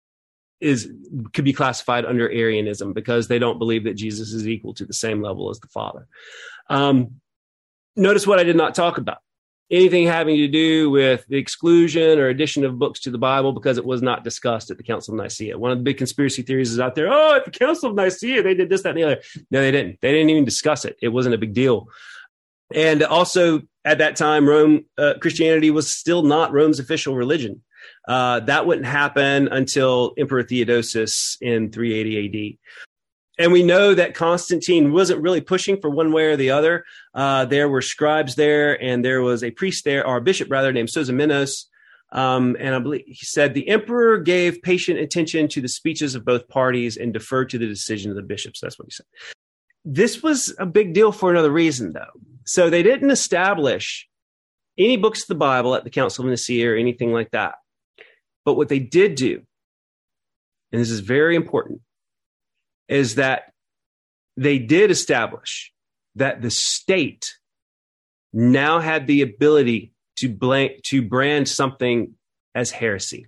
is could be classified under Arianism because they don't believe that Jesus is equal to the same level as the Father. Um, notice what I did not talk about. Anything having to do with the exclusion or addition of books to the Bible because it was not discussed at the Council of Nicaea. One of the big conspiracy theories is out there, oh, at the Council of Nicaea, they did this, that, and the other. No, they didn't. They didn't even discuss it. It wasn't a big deal. And also at that time, Rome, uh, Christianity was still not Rome's official religion. Uh, that wouldn't happen until Emperor Theodosius in three eighty A D. And we know that Constantine wasn't really pushing for one way or the other. Uh, there were scribes there, and there was a priest there, or a bishop rather, named Sosamenos. Um, and I believe he said the emperor gave patient attention to the speeches of both parties and deferred to the decision of the bishops. That's what he said. This was a big deal for another reason, though. So they didn't establish any books of the Bible at the Council of Nicaea or anything like that. But what they did do, and this is very important, is that they did establish that the state now had the ability to blank, to brand something as heresy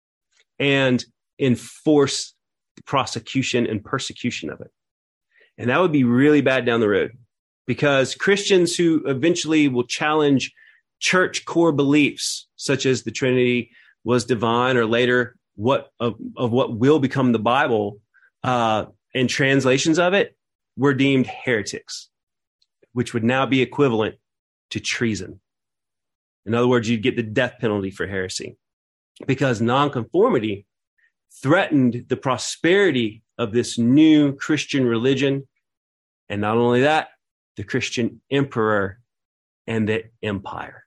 and enforce the prosecution and persecution of it. And that would be really bad down the road because Christians who eventually will challenge church core beliefs, such as the Trinity was divine, or later what of, of what will become the Bible, uh, and translations of it, were deemed heretics, which would now be equivalent to treason. In other words, you'd get the death penalty for heresy because nonconformity threatened the prosperity of this new Christian religion. And not only that, the Christian emperor and the empire.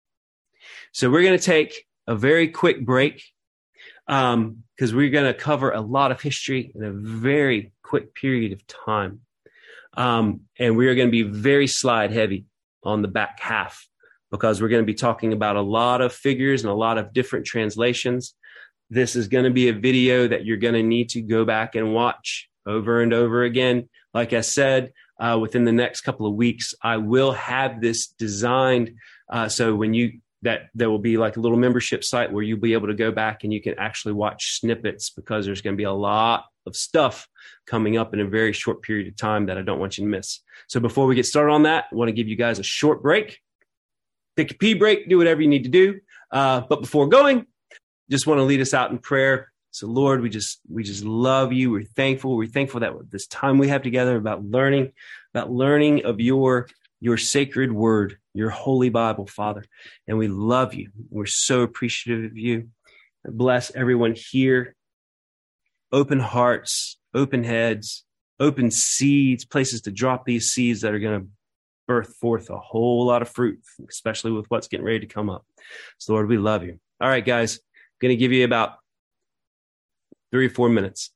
So we're going to take a very quick break um, because we're going to cover a lot of history in a very quick period of time. Um, and we are going to be very slide heavy on the back half because we're going to be talking about a lot of figures and a lot of different translations. This is going to be a video that you're going to need to go back and watch over and over again. Like I said, uh, within the next couple of weeks, I will have this designed. Uh, so when you, that there will be like a little membership site where you'll be able to go back and you can actually watch snippets because there's going to be a lot of stuff coming up in a very short period of time that I don't want you to miss. So before we get started on that, I want to give you guys a short break. Take a pee break, do whatever you need to do. Uh, but before going, just want to lead us out in prayer. So Lord, we just, we just love you. We're thankful. We're thankful that this time we have together about learning, about learning of your, your sacred word, your holy Bible, Father. And we love you. We're so appreciative of you. Bless everyone here. Open hearts, open heads, open seeds, places to drop these seeds that are going to birth forth a whole lot of fruit, especially with what's getting ready to come up. So Lord, we love you. All right, guys, I'm going to give you about three or four minutes.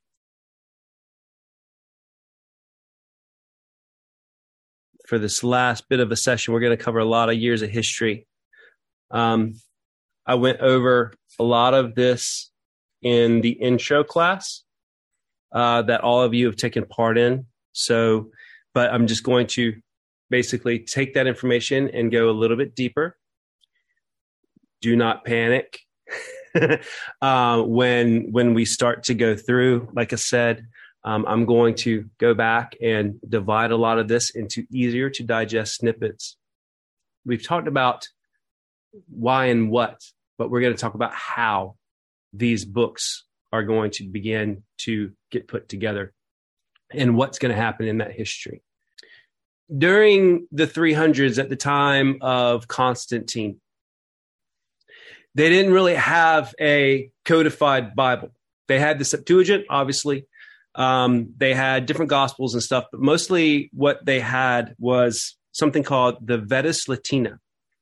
For this last bit of a session, we're going to cover a lot of years of history. Um, I went over a lot of this in the intro class uh, that all of you have taken part in. So, but I'm just going to basically take that information and go a little bit deeper. Do not panic uh, when when we start to go through. Like I said, um, I'm going to go back and divide a lot of this into easier to digest snippets. We've talked about why and what, but we're going to talk about how these books are going to begin to get put together and what's going to happen in that history. During the three hundreds, at the time of Constantine, they didn't really have a codified Bible. They had the Septuagint, obviously, Um, they had different gospels and stuff, but mostly what they had was something called the Vetus Latina.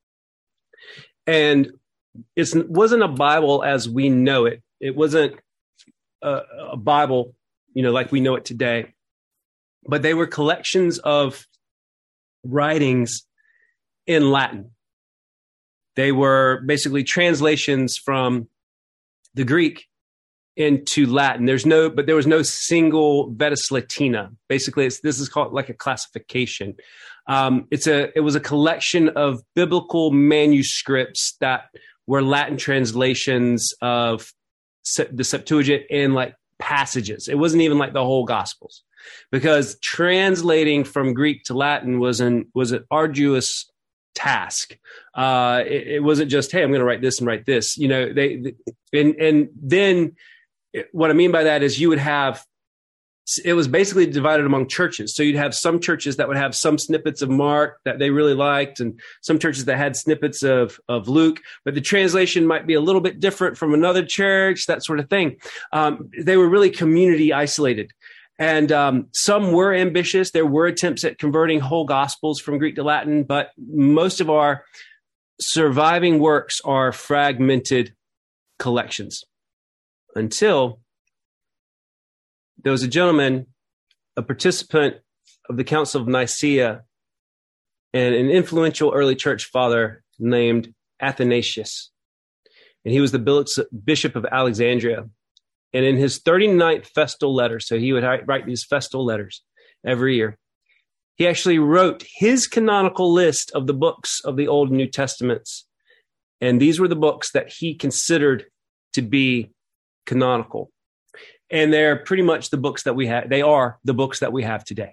And it wasn't a Bible as we know it. It wasn't a, a Bible, you know, like we know it today. But they were collections of writings in Latin. They were basically translations from the Greek into Latin. There's no, but there was no single Vetus Latina. Basically, it's, this is called like a classification. Um, it's a, it was a collection of biblical manuscripts that were Latin translations of the Septuagint in like passages. It wasn't even like the whole Gospels, because translating from Greek to Latin was an was an arduous task. Uh, it, it wasn't just, hey, I'm going to write this and write this. You know, they and and then what I mean by that is you would have, it was basically divided among churches. So you'd have some churches that would have some snippets of Mark that they really liked, and some churches that had snippets of, of Luke, but the translation might be a little bit different from another church, that sort of thing. Um, they were really community isolated. And um, some were ambitious. There were attempts at converting whole gospels from Greek to Latin, but most of our surviving works are fragmented collections. Until there was a gentleman, a participant of the Council of Nicaea, and an influential early church father named Athanasius. And he was the Bishop of Alexandria. And in his thirty-ninth festal letter, so he would write these festal letters every year, he actually wrote his canonical list of the books of the Old and New Testaments. And these were the books that he considered to be canonical. And they're pretty much the books that we have. They are the books that we have today.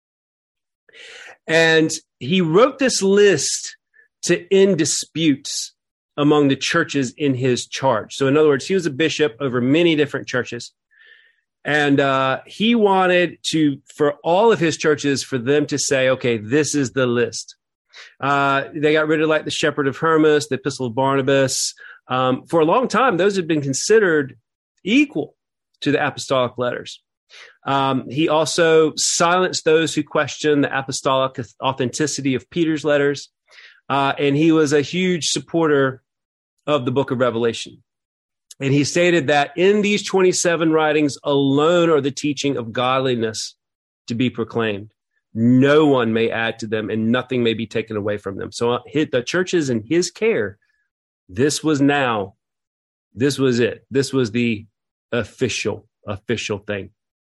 And he wrote this list to end disputes among the churches in his charge. So in other words, he was a bishop over many different churches. And uh, he wanted to, for all of his churches, for them to say, okay, this is the list. Uh, they got rid of like the Shepherd of Hermas, the Epistle of Barnabas. Um, for a long time, those had been considered equal to the apostolic letters. Um, he also silenced those who questioned the apostolic authenticity of Peter's letters. Uh, and he was a huge supporter of the book of Revelation. And he stated that in these twenty-seven writings alone are the teaching of godliness to be proclaimed. No one may add to them, and nothing may be taken away from them. So the churches in his care, this was now, this was it. This was the official, official thing.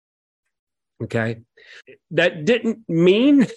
Okay. That didn't mean,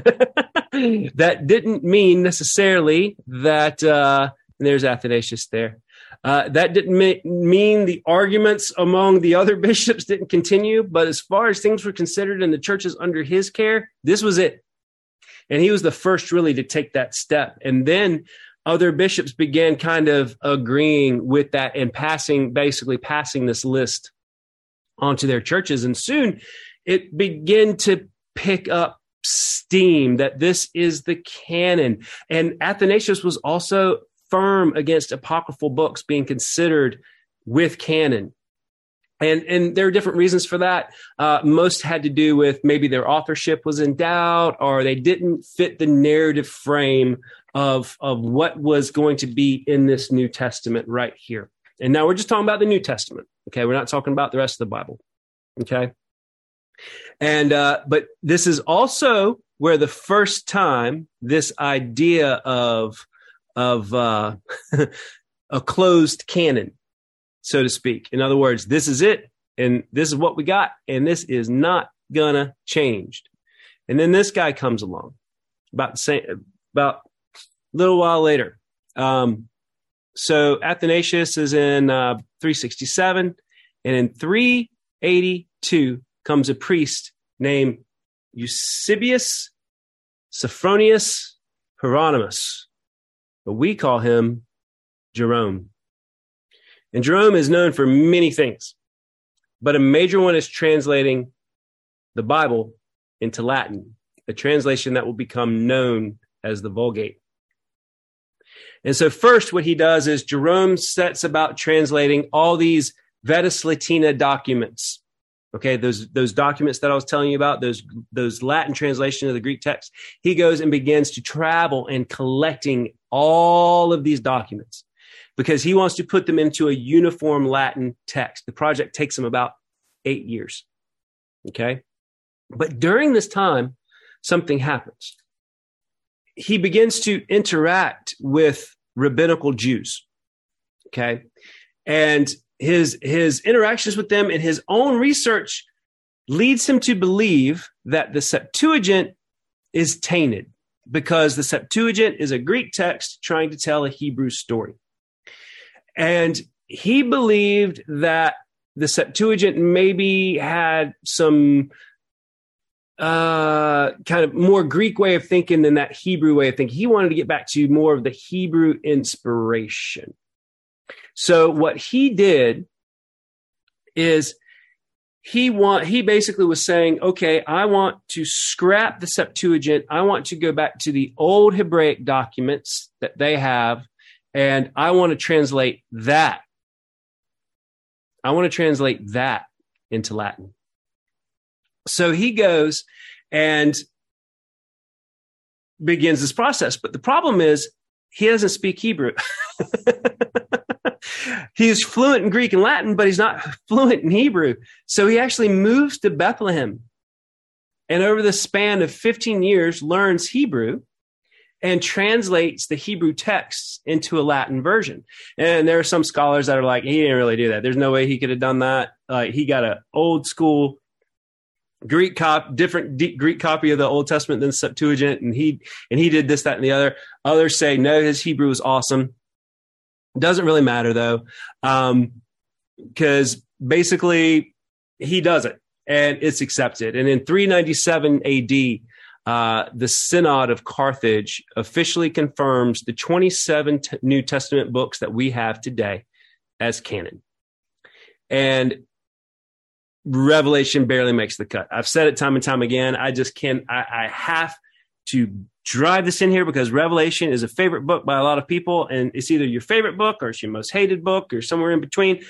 that didn't mean necessarily that, uh, and there's Athanasius there. Uh, that didn't ma- mean the arguments among the other bishops didn't continue, but as far as things were considered in the churches under his care, this was it. And he was the first really to take that step. And then other bishops began kind of agreeing with that and passing, basically passing this list onto their churches. And soon it began to pick up steam that this is the canon. And Athanasius was also firm against apocryphal books being considered with canon. And, and there are different reasons for that. Uh, most had to do with maybe their authorship was in doubt, or they didn't fit the narrative frame of, of what was going to be in this New Testament right here. And now we're just talking about the New Testament. Okay. We're not talking about the rest of the Bible. Okay. And, uh, but this is also where the first time this idea of, of, uh, a closed canon, so to speak. In other words, this is it. And this is what we got. And this is not gonna change. And then this guy comes along about the same, about a little while later. Um, so Athanasius is in, uh, three sixty-seven, and in three eighty-two comes a priest named Eusebius Sophronius Hieronymus, but we call him Jerome. And Jerome is known for many things, but a major one is translating the Bible into Latin, a translation that will become known as the Vulgate. And so first what he does is Jerome sets about translating all these Vetus Latina documents Okay, those those documents that I was telling you about, those those Latin translation of the Greek text, he goes and begins to travel and collecting all of these documents because he wants to put them into a uniform Latin text. The project takes him about eight years. Okay, but during this time, something happens. He begins to interact with rabbinical Jews. Okay, and His, his interactions with them and his own research leads him to believe that the Septuagint is tainted because the Septuagint is a Greek text trying to tell a Hebrew story. And he believed that the Septuagint maybe had some uh, kind of more Greek way of thinking than that Hebrew way of thinking. He wanted to get back to more of the Hebrew inspiration. So what he did is he want he basically was saying, okay, I want to scrap the Septuagint. I want to go back to the old Hebraic documents that they have, and I want to translate that. I want to translate that into Latin. So he goes and begins this process. But the problem is he doesn't speak Hebrew. He's fluent in Greek and Latin, but he's not fluent in Hebrew. So he actually moves to Bethlehem and over the span of fifteen years learns Hebrew and translates the Hebrew texts into a Latin version. And there are some scholars that are like, he didn't really do that. There's no way he could have done that. Uh, he got an old school Greek cop, different D- Greek copy of the Old Testament than Septuagint, and he and he did this, that, and the other. Others say, no, his Hebrew is awesome. Doesn't really matter, though, because um, basically he does it, and it's accepted. And in three ninety-seven A D, uh, the Synod of Carthage officially confirms the twenty-seven t- New Testament books that we have today as canon. And Revelation barely makes the cut. I've said it time and time again. I just can't, I, I have to drive this in here because Revelation is a favorite book by a lot of people, and it's either your favorite book or it's your most hated book or somewhere in between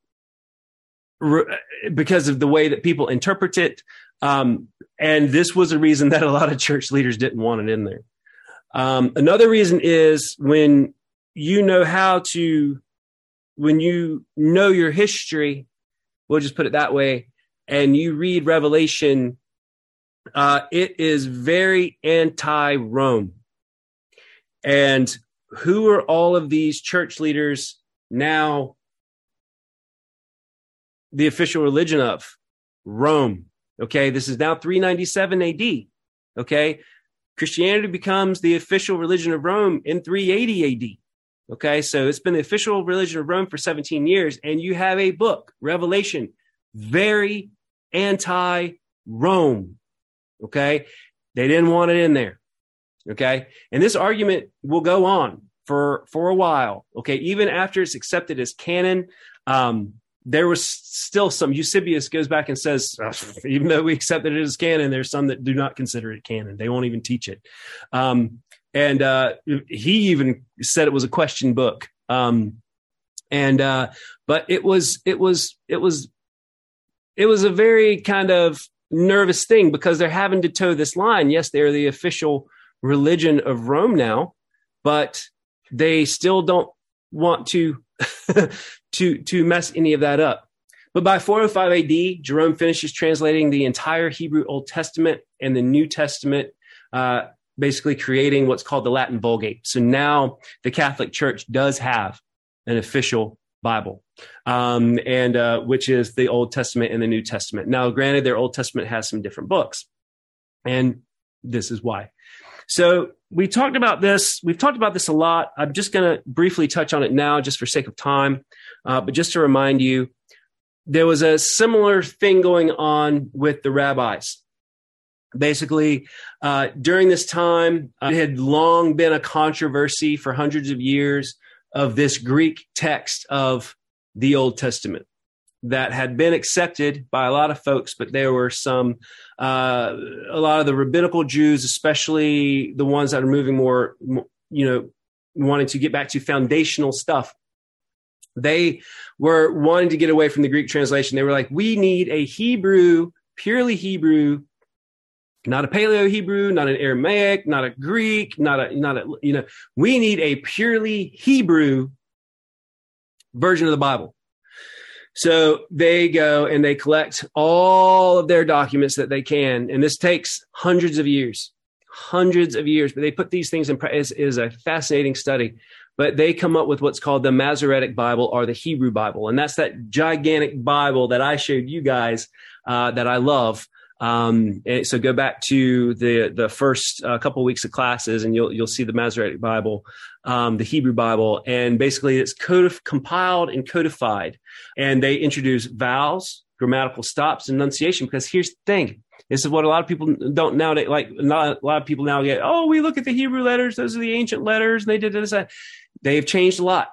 re- because of the way that people interpret it. Um, and this was a reason that a lot of church leaders didn't want it in there. Um, another reason is when you know how to, when you know your history, we'll just put it that way, and you read Revelation, uh, it is very anti-Rome. And who are all of these church leaders now the official religion of? Rome. Okay, this is now three ninety-seven A D. Okay, Christianity becomes the official religion of Rome in three eighty A D. Okay, so it's been the official religion of Rome for seventeen years, and you have a book, Revelation, very anti-Rome. Okay, they didn't want it in there. Okay, and this argument will go on for, for a while. Okay, even after it's accepted as canon, um, there was still some. Eusebius goes back and says, even though we accepted it as canon, there's some that do not consider it canon. They won't even teach it. Um, And uh, he even said it was a question book. Um, and uh, but it was it was it was it was a very kind of nervous thing because they're having to toe this line. Yes, they're the official religion of Rome now, but they still don't want to to to mess any of that up. But by four oh five A D, Jerome finishes translating the entire Hebrew Old Testament and the New Testament, uh, basically creating what's called the Latin Vulgate. So now the Catholic Church does have an official Bible, um, and uh, which is the Old Testament and the New Testament. Now, granted, their Old Testament has some different books, and this is why. So we talked about this. We've talked about this a lot. I'm just going to briefly touch on it now, just for sake of time. Uh, but just to remind you, there was a similar thing going on with the rabbis. Basically, uh, during this time, uh, it had long been a controversy for hundreds of years of this Greek text of the Old Testament that had been accepted by a lot of folks, but there were some, uh, a lot of the rabbinical Jews, especially the ones that are moving more, you know, wanting to get back to foundational stuff. They were wanting to get away from the Greek translation. They were like, we need a Hebrew, purely Hebrew, not a Paleo Hebrew, not an Aramaic, not a Greek, not a, not a, you know, we need a purely Hebrew version of the Bible. So they go and they collect all of their documents that they can. And this takes hundreds of years, hundreds of years, but they put these things in practice. It is a fascinating study, but they come up with what's called the Masoretic Bible or the Hebrew Bible. And that's that gigantic Bible that I showed you guys uh, that I love. Um, and so go back to the, the first uh, couple of weeks of classes and you'll, you'll see the Masoretic Bible, um, the Hebrew Bible. And basically it's codif- compiled and codified. And they introduce vowels, grammatical stops, and enunciation, because here's the thing. This is what a lot of people don't nowadays, like not a lot of people now get, oh, we look at the Hebrew letters. Those are the ancient letters. And they did this. That. They have changed a lot.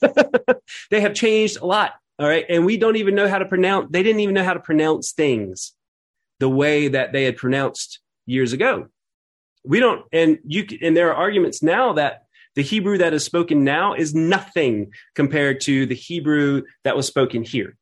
They have changed a lot. All right. And we don't even know how to pronounce. They didn't even know how to pronounce things the way that they had pronounced years ago. We don't, and you, and there are arguments now that the Hebrew that is spoken now is nothing compared to the Hebrew that was spoken here.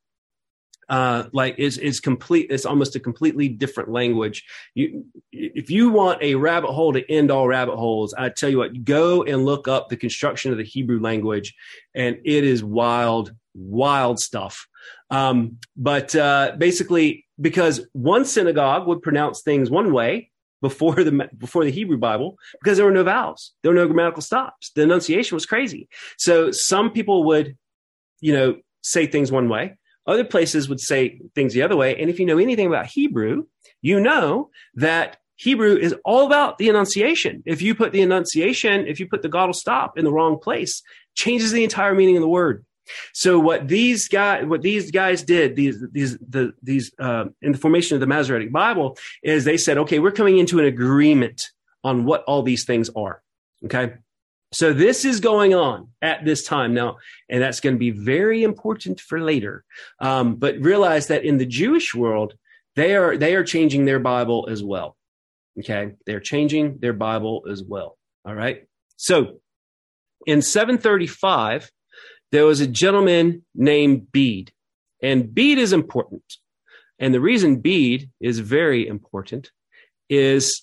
Uh, like is is complete. It's almost a completely different language. You, if you want a rabbit hole to end all rabbit holes, I tell you what, go and look up the construction of the Hebrew language, and it is wild, wild stuff. Um, but uh, basically, because one synagogue would pronounce things one way before the before the Hebrew Bible, because there were no vowels, there were no grammatical stops. The enunciation was crazy. So some people would, you know, say things one way. Other places would say things the other way. And if you know anything about Hebrew, you know that Hebrew is all about the enunciation. If you put the enunciation, if you put the glottal stop in the wrong place, changes the entire meaning of the word. So what these guys, what these guys did, these, these, the, these, uh, in the formation of the Masoretic Bible, is they said, okay, we're coming into an agreement on what all these things are. Okay. So this is going on at this time now, and that's going to be very important for later. Um, but realize that in the Jewish world, they are, they are changing their Bible as well. Okay. They're changing their Bible as well. All right. So in seven thirty-five, there was a gentleman named Bede, and Bede is important. And the reason Bede is very important is,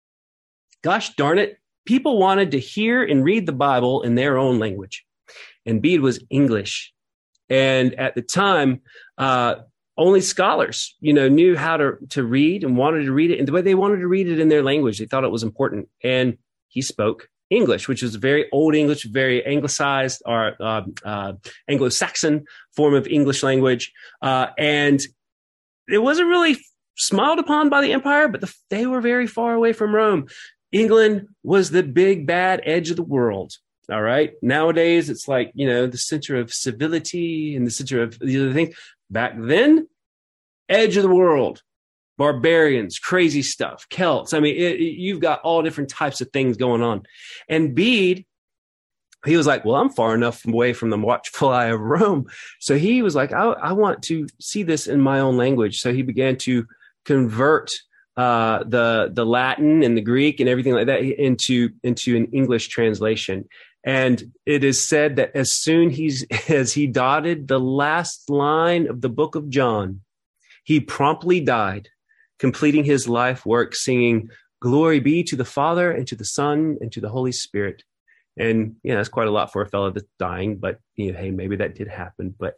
gosh darn it, people wanted to hear and read the Bible in their own language. And Bede was English. And at the time, uh, only scholars, you know, knew how to, to read and wanted to read it. And the way they wanted to read it in their language, they thought it was important. And he spoke English, which is a very old English, very anglicized or uh, uh, Anglo-Saxon form of English language. Uh, and it wasn't really smiled upon by the empire, but the, they were very far away from Rome. England was the big bad edge of the world. All right. Nowadays, it's like, you know, the center of civility and the center of the other things. Back then, edge of the world, barbarians, crazy stuff, Celts. I mean, it, it, you've got all different types of things going on. And Bede, he was like, well, I'm far enough away from the watchful eye of Rome. So he was like, I, I want to see this in my own language. So he began to convert uh, the the Latin and the Greek and everything like that into into an English translation. And it is said that as soon he's, as he dotted the last line of the book of John, he promptly died, completing his life work, singing, "Glory be to the Father and to the Son and to the Holy Spirit." And, you know, that's quite a lot for a fellow that's dying, but, you know, hey, maybe that did happen. But,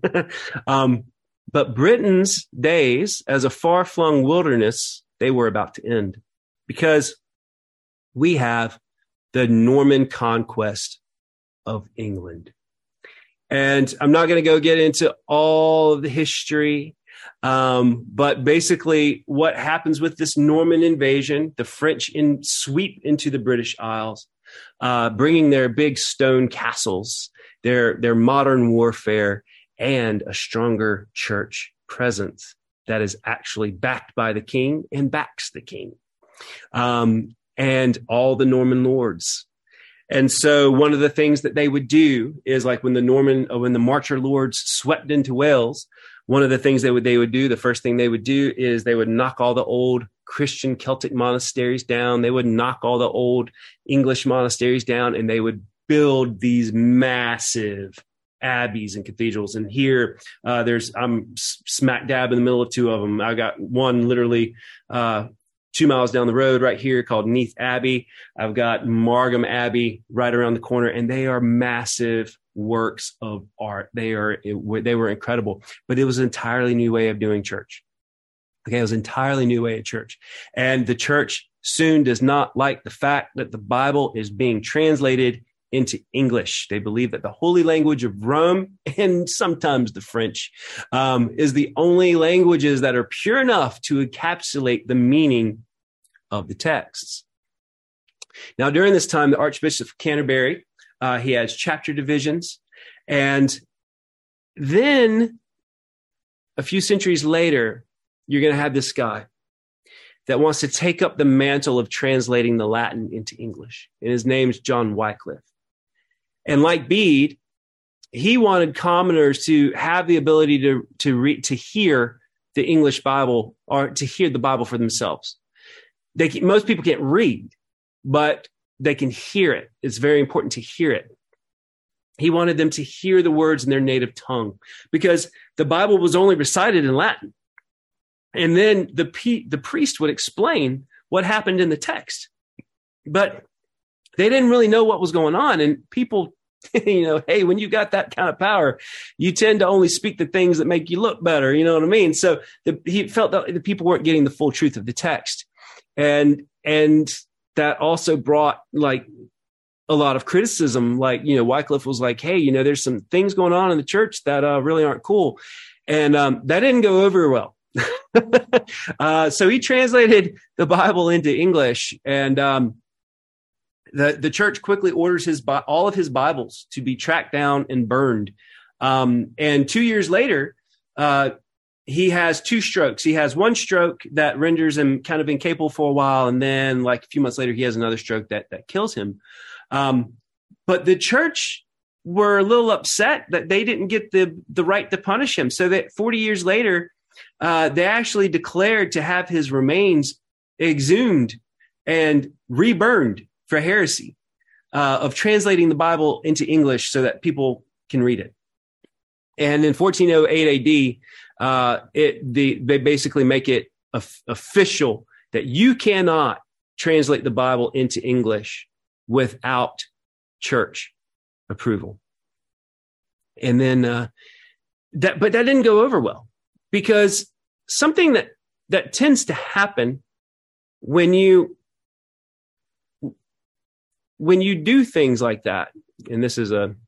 um, but Britain's days as a far-flung wilderness, they were about to end, because we have the Norman conquest of England. And I'm not going to go get into all of the history, um, but basically what happens with this Norman invasion, the French in sweep into the British Isles, uh, bringing their big stone castles, their, their modern warfare, and a stronger church presence that is actually backed by the king and backs the king. Um, and all the Norman lords. And so one of the things that they would do is, like when the Norman, when the Marcher lords swept into Wales, one of the things they would, they would do, the first thing they would do is they would knock all the old Christian Celtic monasteries down. They would knock all the old English monasteries down, and they would build these massive abbeys and cathedrals. And here, uh, there's I'm smack dab in the middle of two of them. I got one literally uh, two miles down the road right here called Neath Abbey. I've got Margam Abbey right around the corner, and they are massive works of art. They are it, they were incredible, but it was an entirely new way of doing church. Okay, it was an entirely new way of church, and the church soon does not like the fact that the Bible is being translated into English. They believe that the holy language of Rome and sometimes the French um, is the only languages that are pure enough to encapsulate the meaning of the texts. Now, during this time, the Archbishop of Canterbury, uh, he has chapter divisions. And then a few centuries later, you're going to have this guy that wants to take up the mantle of translating the Latin into English. And his name's John Wycliffe. And like Bede, he wanted commoners to have the ability to, to read, to hear the English Bible or to hear the Bible for themselves. They can, most people can't read, but they can hear it. It's very important to hear it. He wanted them to hear the words in their native tongue because the Bible was only recited in Latin. And then the, the priest would explain what happened in the text. But they didn't really know what was going on. And people, you know, hey, when you got that kind of power, you tend to only speak the things that make you look better. You know what I mean? So the, he felt that the people weren't getting the full truth of the text. And, and that also brought like a lot of criticism. Like, you know, Wycliffe was like, hey, you know, there's some things going on in the church that uh, really aren't cool. And um, that didn't go over well. uh, so he translated the Bible into English, and um, the, the church quickly orders his all of his Bibles to be tracked down and burned. Um, and two years later, uh, he has two strokes. He has one stroke that renders him kind of incapable for a while. And then like a few months later, he has another stroke that, that kills him. Um, but the church were a little upset that they didn't get the, the right to punish him. So that forty years later, uh, they actually declared to have his remains exhumed and reburned for heresy uh, of translating the Bible into English so that people can read it. And in fourteen oh eight A D, uh, it, the, they basically make it of, official that you cannot translate the Bible into English without church approval. And then uh, that, but that didn't go over well, because something that that tends to happen when you when you do things like that, and this is a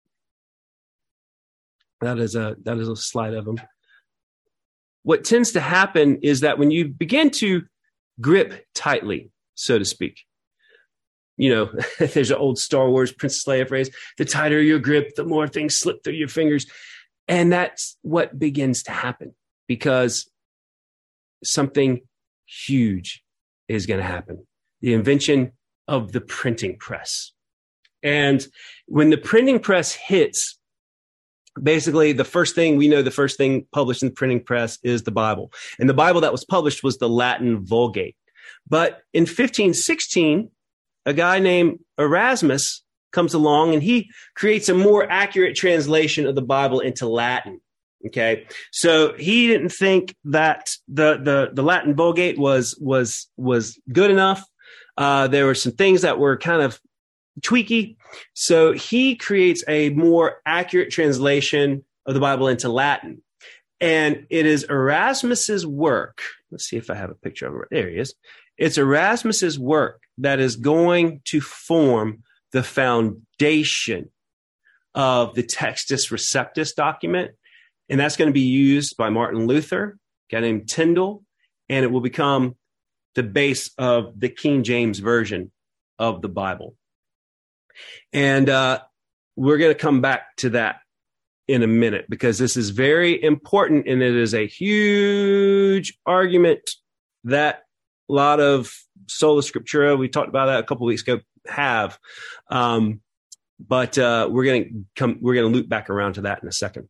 that is a that is a slide of them. What tends to happen is that when you begin to grip tightly, so to speak, you know, there's an old Star Wars Princess Leia phrase, the tighter your grip, the more things slip through your fingers. And that's what begins to happen, because something huge is going to happen. The invention of the printing press. And when the printing press hits, basically the first thing we know, the first thing published in the printing press is the Bible. And the Bible that was published was the Latin Vulgate. But in fifteen sixteen, a guy named Erasmus comes along and he creates a more accurate translation of the Bible into Latin. Okay. So he didn't think that the, the, the Latin Vulgate was, was, was good enough. Uh, there were some things that were kind of tweaky. So he creates a more accurate translation of the Bible into Latin. And it is Erasmus's work. Let's see if I have a picture of it. There he is. It's Erasmus's work that is going to form the foundation of the Textus Receptus document. And that's going to be used by Martin Luther, a guy named Tyndale, and it will become the base of the King James Version of the Bible. And uh, we're going to come back to that in a minute, because this is very important, and it is a huge argument that a lot of Sola Scriptura, we talked about that a couple of weeks ago, have. Um, but uh, we're going to come, we're going to loop back around to that in a second.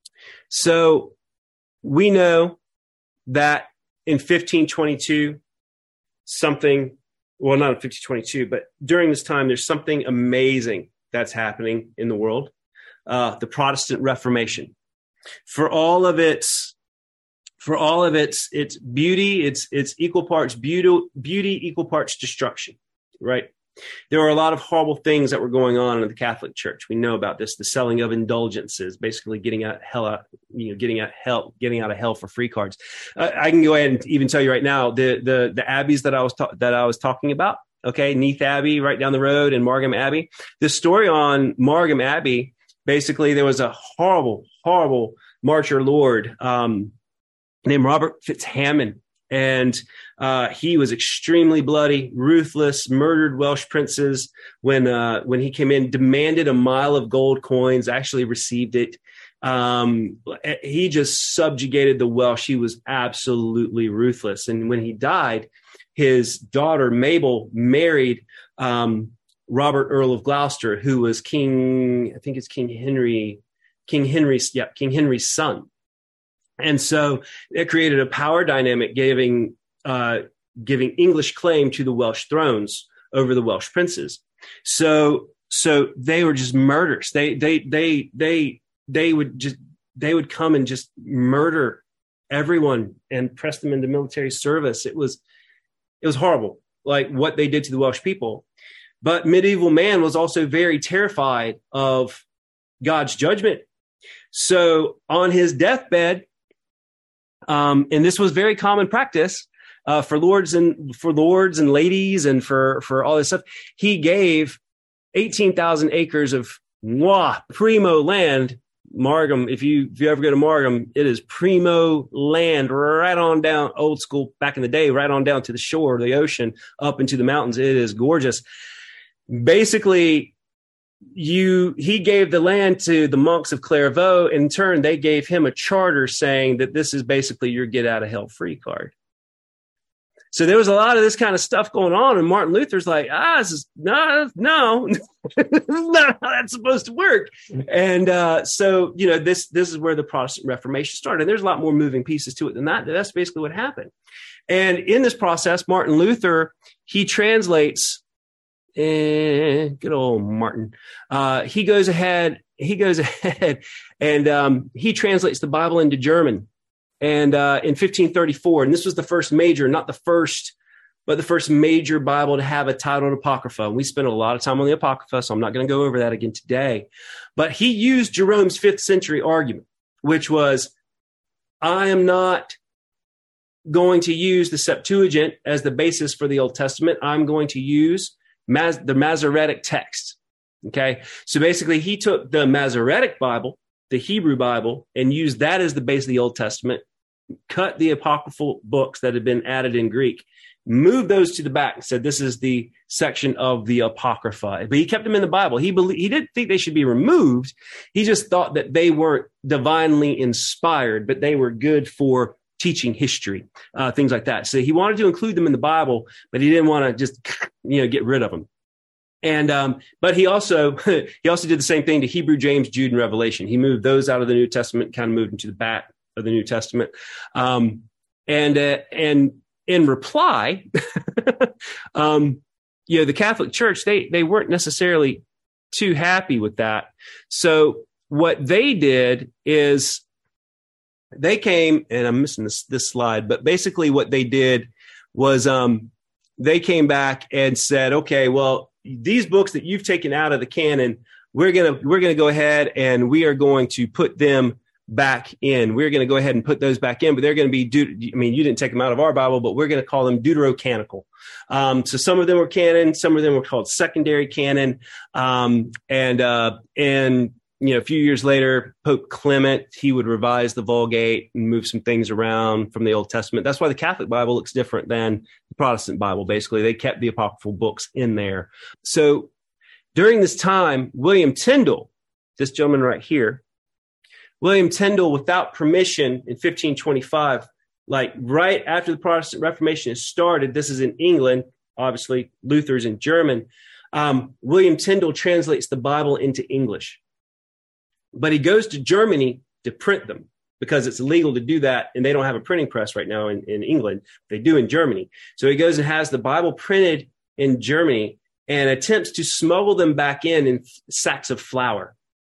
So we know that in fifteen twenty-two, something, well, not in fifteen twenty-two, but during this time, there's something amazing that's happening in the world. uh, the Protestant Reformation. For all of its, for all of its, its beauty, it's, it's equal parts beauty, beauty, equal parts destruction, right? There were a lot of horrible things that were going on in the Catholic Church. We know about this, the selling of indulgences, basically getting out hell out, you know, getting out hell, getting out of hell for free cards. Uh, I can go ahead and even tell you right now, the the the abbeys that I was ta- that I was talking about. Okay, Neath Abbey, right down the road, and Margam Abbey. The story on Margam Abbey, basically, there was a horrible, horrible marcher lord um, named Robert Fitzhammond. And uh, he was extremely bloody, ruthless, murdered Welsh princes when uh, when he came in, demanded a mile of gold coins, actually received it. Um, he just subjugated the Welsh. He was absolutely ruthless. And when he died, his daughter, Mabel, married um, Robert, Earl of Gloucester, who was King, I think it's King Henry, King Henry's, yeah, King Henry's son. And so it created a power dynamic, giving uh, giving English claim to the Welsh thrones over the Welsh princes. So so they were just murderers. They they they they they would just they would come and just murder everyone and press them into military service. It was it was horrible, like what they did to the Welsh people. But medieval man was also very terrified of God's judgment. So on his deathbed, Um, and this was very common practice uh, for lords and for lords and ladies and for, for all this stuff. He gave eighteen thousand acres of mwah, primo land. Margam, if you if you ever go to Margam, it is primo land right on down, old school back in the day, right on down to the shore of the ocean, up into the mountains. It is gorgeous. Basically, You, he gave the land to the monks of Clairvaux. In turn, they gave him a charter saying that this is basically your get out of hell free card. So there was a lot of this kind of stuff going on. And Martin Luther's like, ah, this is no, no, this is not how that's supposed to work. And uh, so, you know, this, this is where the Protestant Reformation started. And there's a lot more moving pieces to it than that. That's basically what happened. And in this process, Martin Luther, he translates Eh, good old Martin. Uh, he goes ahead. He goes ahead, and um, he translates the Bible into German. And uh, in fifteen thirty-four, and this was the first major, not the first, but the first major Bible to have a titled Apocrypha. And we spent a lot of time on the Apocrypha, so I'm not going to go over that again today. But he used Jerome's fifth century argument, which was, I am not going to use the Septuagint as the basis for the Old Testament. I'm going to use Mas- the Masoretic text. Okay. So basically he took the Masoretic Bible, the Hebrew Bible, and used that as the base of the Old Testament, cut the apocryphal books that had been added in Greek, moved those to the back and said, this is the section of the Apocrypha. But he kept them in the Bible. He believed, he didn't think they should be removed. He just thought that they weren't divinely inspired, but they were good for teaching history, uh, things like that. So he wanted to include them in the Bible, but he didn't want to just, you know, get rid of them. And, um, but he also, he also did the same thing to Hebrew, James, Jude, and Revelation. He moved those out of the New Testament, kind of moved them to the back of the New Testament. Um, and, uh, and in reply, um, you know, the Catholic Church, they, they weren't necessarily too happy with that. So what they did is they came, and I'm missing this, this slide, but basically what they did was, um, they came back and said, okay, well, these books that you've taken out of the canon, we're going to, we're going to go ahead and we are going to put them back in. We're going to go ahead and put those back in, but they're going to be, deut- I mean, you didn't take them out of our Bible, but we're going to call them deuterocanonical. Um, so some of them were canon, some of them were called secondary canon. Um, and, uh, and, you know, a few years later, Pope Clement, he would revise the Vulgate and move some things around from the Old Testament. That's why the Catholic Bible looks different than the Protestant Bible. Basically, they kept the apocryphal books in there. So during this time, William Tyndale, this gentleman right here, William Tyndale, without permission in fifteen twenty-five, like right after the Protestant Reformation has started, this is in England, obviously Luther's in German, um, William Tyndale translates the Bible into English. But he goes to Germany to print them because it's illegal to do that. And they don't have a printing press right now in, in England. They do in Germany. So he goes and has the Bible printed in Germany and attempts to smuggle them back in in sacks of flour.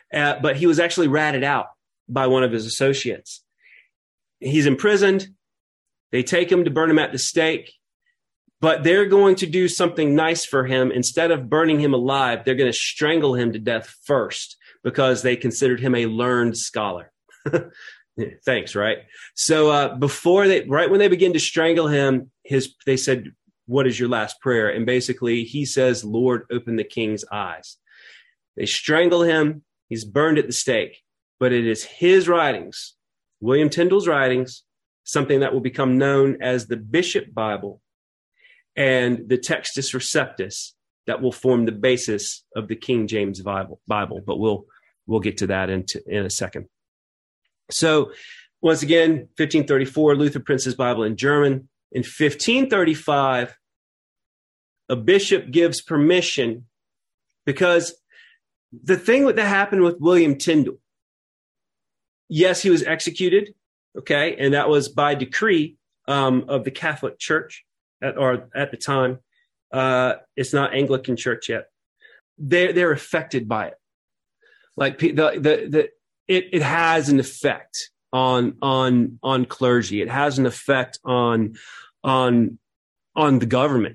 uh, but he was actually ratted out by one of his associates. He's imprisoned. They take him to burn him at the stake, but they're going to do something nice for him. Instead of burning him alive, they're going to strangle him to death first because they considered him a learned scholar. Thanks, right? So uh, before they, right when they begin to strangle him, his they said, "What is your last prayer?" And basically he says, "Lord, open the king's eyes." They strangle him. He's burned at the stake. But it is his writings, William Tyndale's writings, something that will become known as the Bishop Bible and the Textus Receptus, that will form the basis of the King James Bible. Bible. But we'll we'll get to that in, t- in a second. So once again, fifteen thirty-four, Luther prints his Bible in German. In fifteen thirty-five, a bishop gives permission, because the thing that happened with William Tyndale, yes, he was executed, okay, and that was by decree um, of the Catholic Church, at, or at the time. Uh, it's not Anglican Church yet. They're, they're affected by it. Like the the the it it has an effect on on on clergy. It has an effect on on on the government,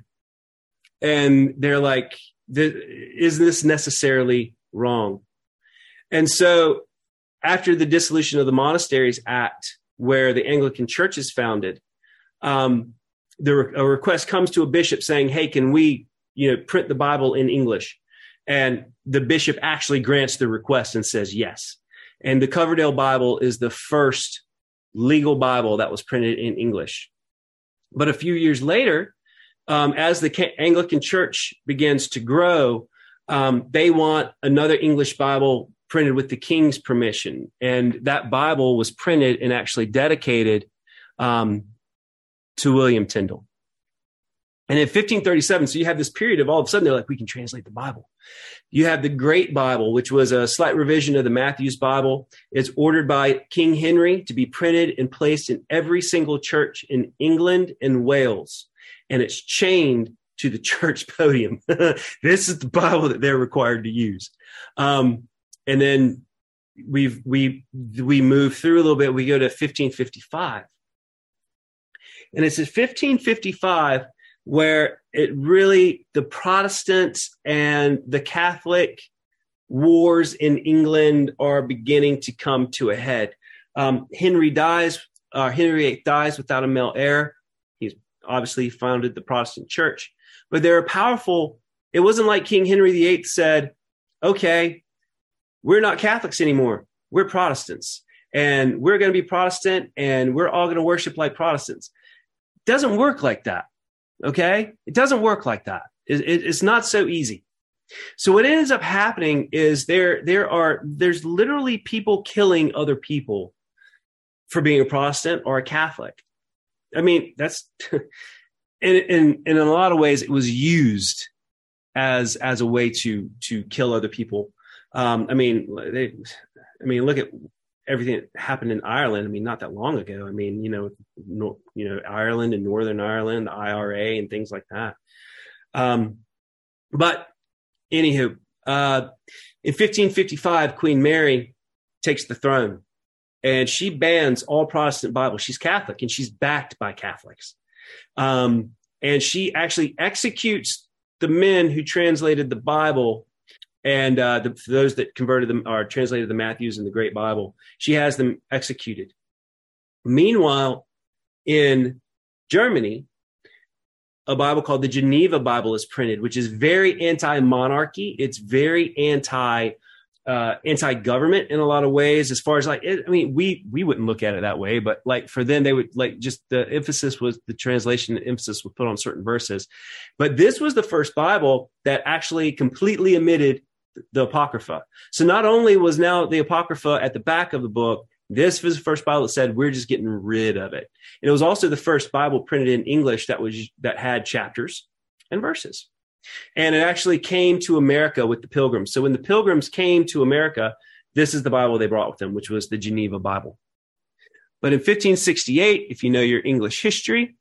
and they're like, is this necessarily wrong? And so, after the dissolution of the Monasteries Act, where the Anglican Church is founded, um, the re- a request comes to a bishop saying, "Hey, can we, you know, print the Bible in English?" And the bishop actually grants the request and says yes. And the Coverdale Bible is the first legal Bible that was printed in English. But a few years later, um, as the Anglican Church begins to grow, um, they want another English Bible printed with the king's permission. And that Bible was printed and actually dedicated um, to William Tyndale. And in fifteen thirty-seven, so you have this period of all of a sudden, they're like, we can translate the Bible. You have the Great Bible, which was a slight revision of the Matthew's Bible. It's ordered by King Henry to be printed and placed in every single church in England and Wales. And it's chained to the church podium. This is the Bible that they're required to use. Um, and then we've, we, we move through a little bit. We go to fifteen fifty-five. And it's at fifteen fifty-five where it really, the Protestants and the Catholic wars in England are beginning to come to a head. Um, Henry dies, uh, Henry the eighth dies without a male heir. He's obviously founded the Protestant church, but they're powerful. It wasn't like King Henry the eighth said, okay, we're not Catholics anymore. We're Protestants, and we're going to be Protestant, and we're all going to worship like Protestants. It doesn't work like that. Okay? It doesn't work like that. It, it, it's not so easy. So what ends up happening is there, there are, there's literally people killing other people for being a Protestant or a Catholic. I mean, that's, in, in, in a lot of ways, it was used as, as a way to, to kill other people. Um, I mean, they, I mean, look at everything that happened in Ireland. I mean, not that long ago. I mean, you know, no, you know, Ireland and Northern Ireland, the I R A and things like that. Um, but anywho, uh, in fifteen fifty-five, Queen Mary takes the throne, and she bans all Protestant Bibles. She's Catholic, and she's backed by Catholics. Um, and she actually executes the men who translated the Bible. And uh, the, for those that converted them or translated the Matthews and the Great Bible, she has them executed. Meanwhile, in Germany, a Bible called the Geneva Bible is printed, which is very anti-monarchy. It's very anti, uh, anti-government in a lot of ways. As far as like, it, I mean, we we wouldn't look at it that way, but like for them, they would like just the emphasis was the translation. The emphasis was put on certain verses. But this was the first Bible that actually completely omitted the Apocrypha. So not only was now the Apocrypha at the back of the book, this was the first Bible that said, we're just getting rid of it. And it was also the first Bible printed in English that was, that had chapters and verses. And it actually came to America with the Pilgrims. So when the Pilgrims came to America, this is the Bible they brought with them, which was the Geneva Bible. But in fifteen sixty-eight, if you know your English history,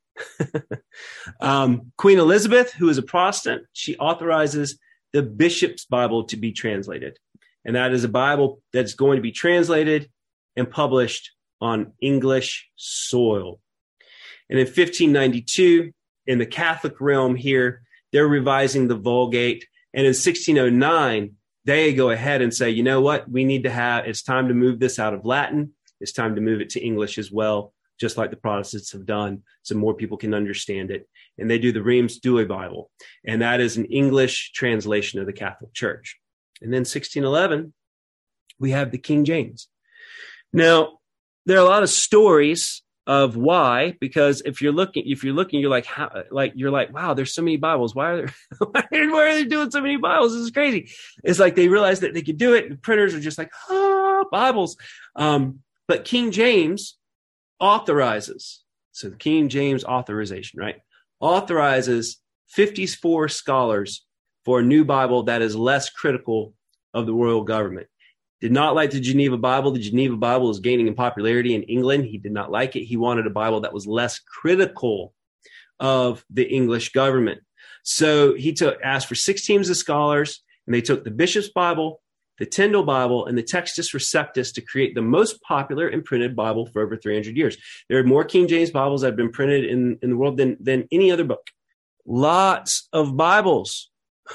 um, Queen Elizabeth, who is a Protestant, she authorizes the Bishop's Bible to be translated. And that is a Bible that's going to be translated and published on English soil. And in fifteen ninety-two, in the Catholic realm here, they're revising the Vulgate. And in sixteen oh nine, they go ahead and say, you know what, we need to have, it's time to move this out of Latin. It's time to move it to English as well, just like the Protestants have done, so more people can understand it. And they do the Reims Douay Bible. And that is an English translation of the Catholic Church. And then sixteen eleven, we have the King James. Now, there are a lot of stories of why, because if you're looking, if you're looking, you're like, how, like, you're like, wow, there's so many Bibles. Why are there, why are they doing so many Bibles? This is crazy. It's like they realized that they could do it. And printers are just like, ah, Bibles. Um, but King James authorizes, so the King James authorization, right? Authorizes fifty-four scholars for a new Bible that is less critical of the royal government. Did not like the Geneva Bible. The Geneva Bible is gaining in popularity in England. He did not like it. He wanted a Bible that was less critical of the English government. So he took asked for six teams of scholars, and they took the Bishop's Bible, the Tyndale Bible, and the Textus Receptus to create the most popular and printed Bible for over three hundred years. There are more King James Bibles that have been printed in, in the world than, than any other book. Lots of Bibles.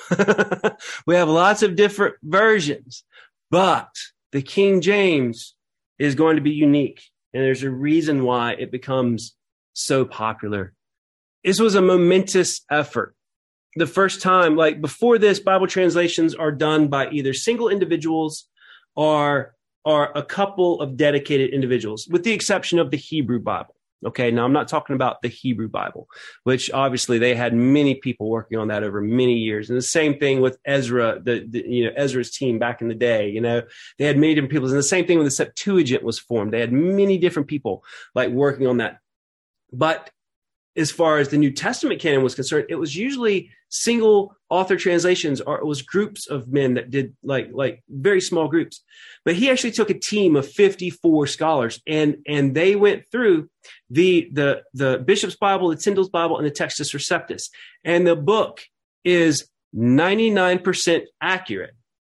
We have lots of different versions. But the King James is going to be unique, and there's a reason why it becomes so popular. This was a momentous effort. The first time, like before this, Bible translations are done by either single individuals or, or a couple of dedicated individuals, with the exception of the Hebrew Bible. Okay, now I'm not talking about the Hebrew Bible, which obviously they had many people working on that over many years. And the same thing with Ezra, the, the you know Ezra's team back in the day. You know, they had many different people. And the same thing when the Septuagint was formed. They had many different people like working on that. But as far as the New Testament canon was concerned, it was usually single author translations, or it was groups of men that did like like very small groups. But he actually took a team of fifty-four scholars, and and they went through the the the Bishop's Bible, the Tyndale's Bible, and the Textus Receptus. And the book is ninety-nine percent accurate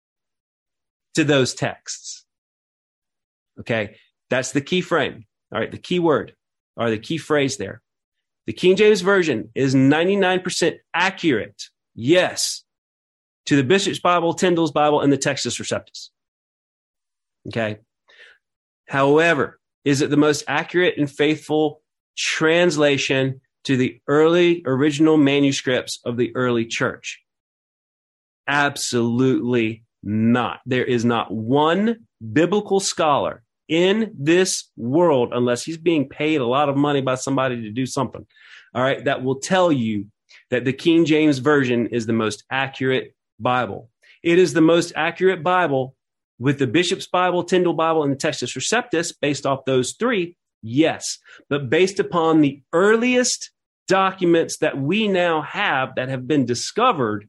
to those texts. Okay, that's the key frame. All right, the key word or the key phrase there. The King James Version is ninety-nine percent accurate, yes, to the Bishop's Bible, Tyndale's Bible, and the Textus Receptus. Okay. However, is it the most accurate and faithful translation to the early original manuscripts of the early church? Absolutely not. There is not one biblical scholar in this world, unless he's being paid a lot of money by somebody to do something, all right, that will tell you that the King James Version is the most accurate Bible. It is the most accurate Bible with the Bishop's Bible, Tyndale Bible, and the Textus Receptus. Based off those three, yes. But based upon the earliest documents that we now have that have been discovered,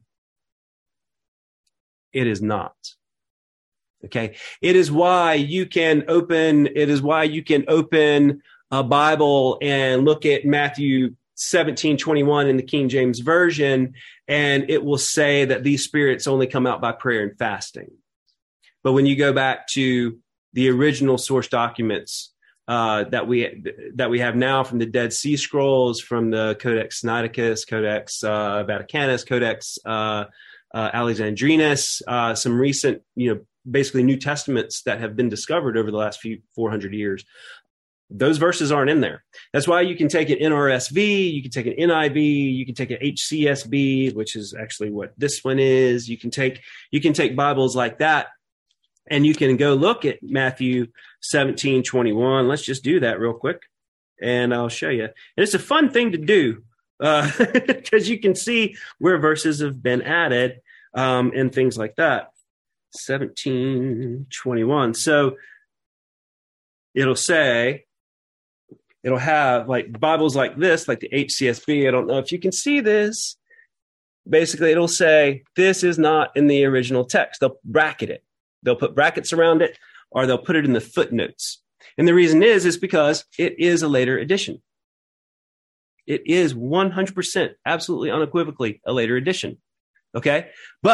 it is not. Okay. It is why you can open, it is why you can open a Bible and look at Matthew seventeen twenty-one in the King James Version, and it will say that these spirits only come out by prayer and fasting. But when you go back to the original source documents uh, that we that we have now from the Dead Sea Scrolls, from the Codex Sinaiticus, Codex uh, Vaticanus, Codex uh, uh, Alexandrinus, uh, some recent, you know, basically New Testaments that have been discovered over the last few four hundred years. Those verses aren't in there. That's why you can take an N R S V, you can take an N I V, you can take an H C S B, which is actually what this one is. You can take you can take Bibles like that, and you can go look at Matthew seventeen twenty-one. Let's just do that real quick, and I'll show you. And it's a fun thing to do because uh, you can see where verses have been added um, and things like that. seventeen twenty-one. So it'll say, it'll have like Bibles like this, like the H C S B. I don't know if you can see this. Basically, it'll say, this is not in the original text. They'll bracket it. They'll put brackets around it, or they'll put it in the footnotes. And the reason is, is because it is a later edition. It is one hundred percent, absolutely unequivocally a later edition. Okay. But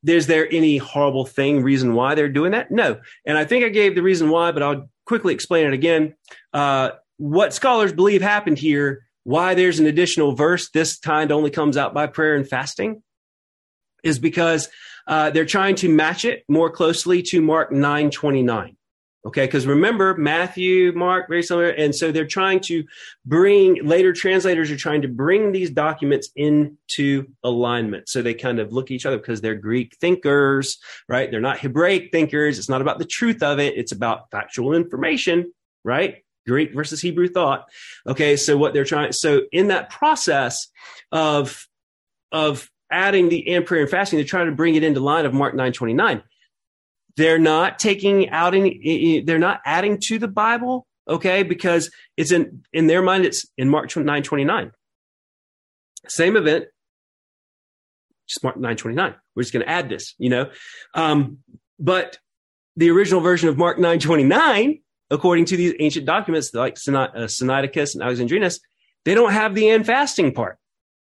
is there any horrible thing, reason why they're doing that? No. And I think I gave the reason why, but I'll quickly explain it again. Uh, what scholars believe happened here, why there's an additional verse, this kind only comes out by prayer and fasting, is because uh, they're trying to match it more closely to Mark nine twenty-nine. Okay, because remember, Matthew, Mark, very similar. And so they're trying to bring, later translators are trying to bring these documents into alignment. So they kind of look at each other because they're Greek thinkers, right? They're not Hebraic thinkers. It's not about the truth of it. It's about factual information, right? Greek versus Hebrew thought. Okay, so what they're trying, so in that process of, of adding the and prayer and fasting, they're trying to bring it into line of Mark nine twenty-nine. They're not taking out any, they're not adding to the Bible, okay? Because it's in, in their mind, it's in Mark nine twenty-nine. Same event, just Mark nine twenty-nine. We're just going to add this, you know? Um, but the original version of Mark nine twenty-nine, according to these ancient documents like Sinaiticus and Alexandrinus, they don't have the and fasting part,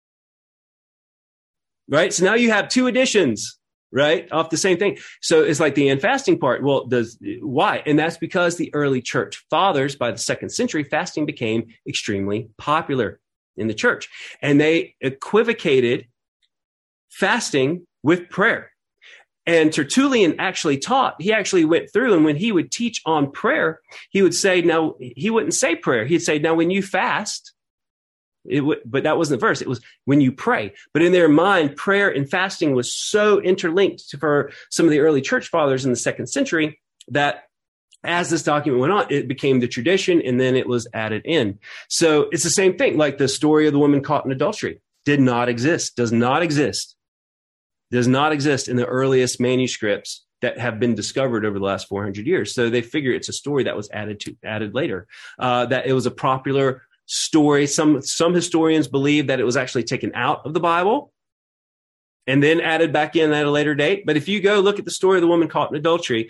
right? So now you have two editions, right, off the same thing. So it's like the and fasting part. Well, does why? And that's because the early church fathers, by the second century, fasting became extremely popular in the church. And they equivocated fasting with prayer. And Tertullian actually taught, he actually went through, and when he would teach on prayer, he would say, now, he wouldn't say prayer. He'd say, now, when you fast, It w- but that wasn't the verse. It was when you pray. But in their mind, prayer and fasting was so interlinked to, for some of the early church fathers in the second century that as this document went on, it became the tradition, and then it was added in. So it's the same thing. Like the story of the woman caught in adultery did not exist, does not exist, does not exist in the earliest manuscripts that have been discovered over the last four hundred years. So they figure it's a story that was added to added later, uh, that it was a popular story. Some some historians believe that it was actually taken out of the Bible and then added back in at a later date. But if you go look at the story of the woman caught in adultery,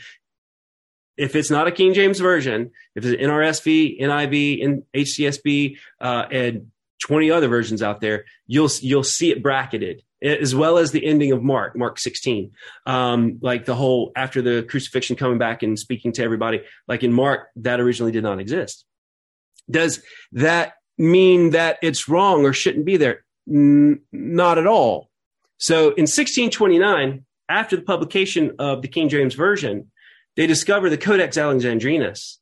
if it's not a King James version, if it's N R S V, N I V, and H C S B, uh, and twenty other versions out there, you'll you'll see it bracketed, as well as the ending of Mark, Mark sixteen, um, like the whole after the crucifixion, coming back and speaking to everybody. Like in Mark, that originally did not exist. Does that mean that it's wrong or shouldn't be there? N- not at all. So in sixteen twenty-nine, after the publication of the King James Version, they discover the Codex Alexandrinus.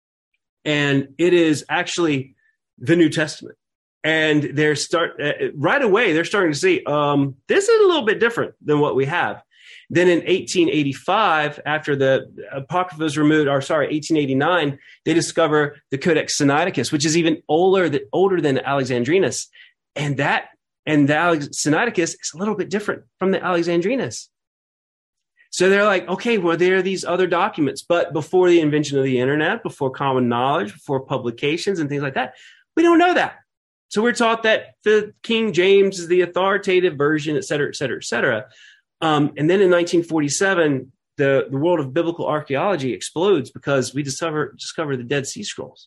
And it is actually the New Testament. And they're start uh, right away, they're starting to see um, this is a little bit different than what we have. Then in eighteen eighty-five, after the Apocrypha was removed, or sorry, eighteen eighty-nine, they discover the Codex Sinaiticus, which is even older than, older than Alexandrinus. And that, and the Alex, Sinaiticus is a little bit different from the Alexandrinus. So they're like, okay, well, there are these other documents, but before the invention of the internet, before common knowledge, before publications and things like that, we don't know that. So we're taught that the King James is the authoritative version, et cetera, et cetera, et cetera. Um, and then in nineteen forty-seven, the, the world of biblical archaeology explodes because we discover, discover the Dead Sea Scrolls.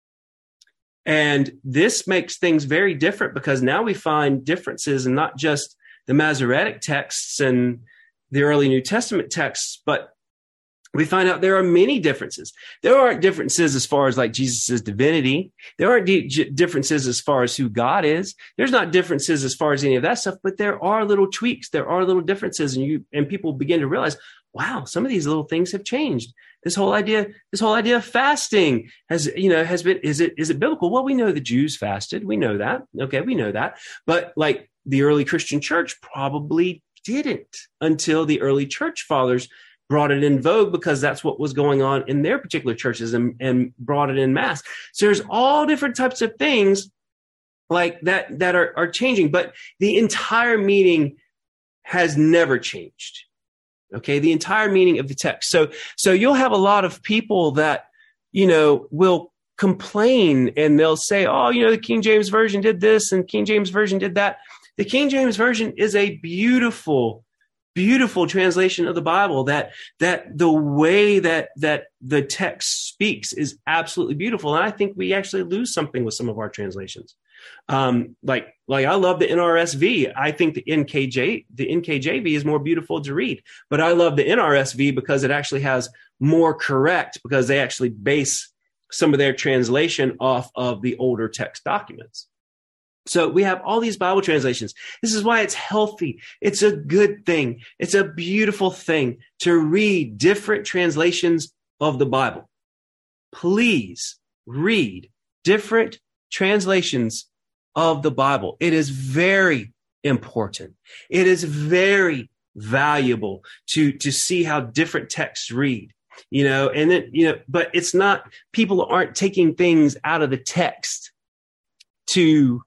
And this makes things very different because now we find differences in not just the Masoretic texts and the early New Testament texts, but we find out there are many differences. There aren't differences as far as like Jesus's divinity. There aren't d- differences as far as who God is. There's not differences as far as any of that stuff, but there are little tweaks. There are little differences, and you and people begin to realize, wow, some of these little things have changed. This whole idea, this whole idea of fasting has, you know, has been, is it, is it biblical? Well, we know the Jews fasted. We know that. Okay. We know that. But like the early Christian church probably didn't until the early church fathers brought it in vogue because that's what was going on in their particular churches and, and brought it in mass. So there's all different types of things like that, that are, are changing, but the entire meaning has never changed. Okay. The entire meaning of the text. So, so you'll have a lot of people that, you know, will complain and they'll say, oh, you know, the King James Version did this and King James Version did that. The King James Version is a beautiful, beautiful translation of the Bible, that that the way that that the text speaks is absolutely beautiful. And I think we actually lose something with some of our translations. Um, like, like I love the N R S V. I think the N K J, the N K J V is more beautiful to read, but I love the N R S V because it actually has more correct, because they actually base some of their translation off of the older text documents. So we have all these Bible translations. This is why it's healthy. It's a good thing. It's a beautiful thing to read different translations of the Bible. Please read different translations of the Bible. It is very important. It is very valuable to, to see how different texts read, you know, and then, you know, but it's not, people aren't taking things out of the text to,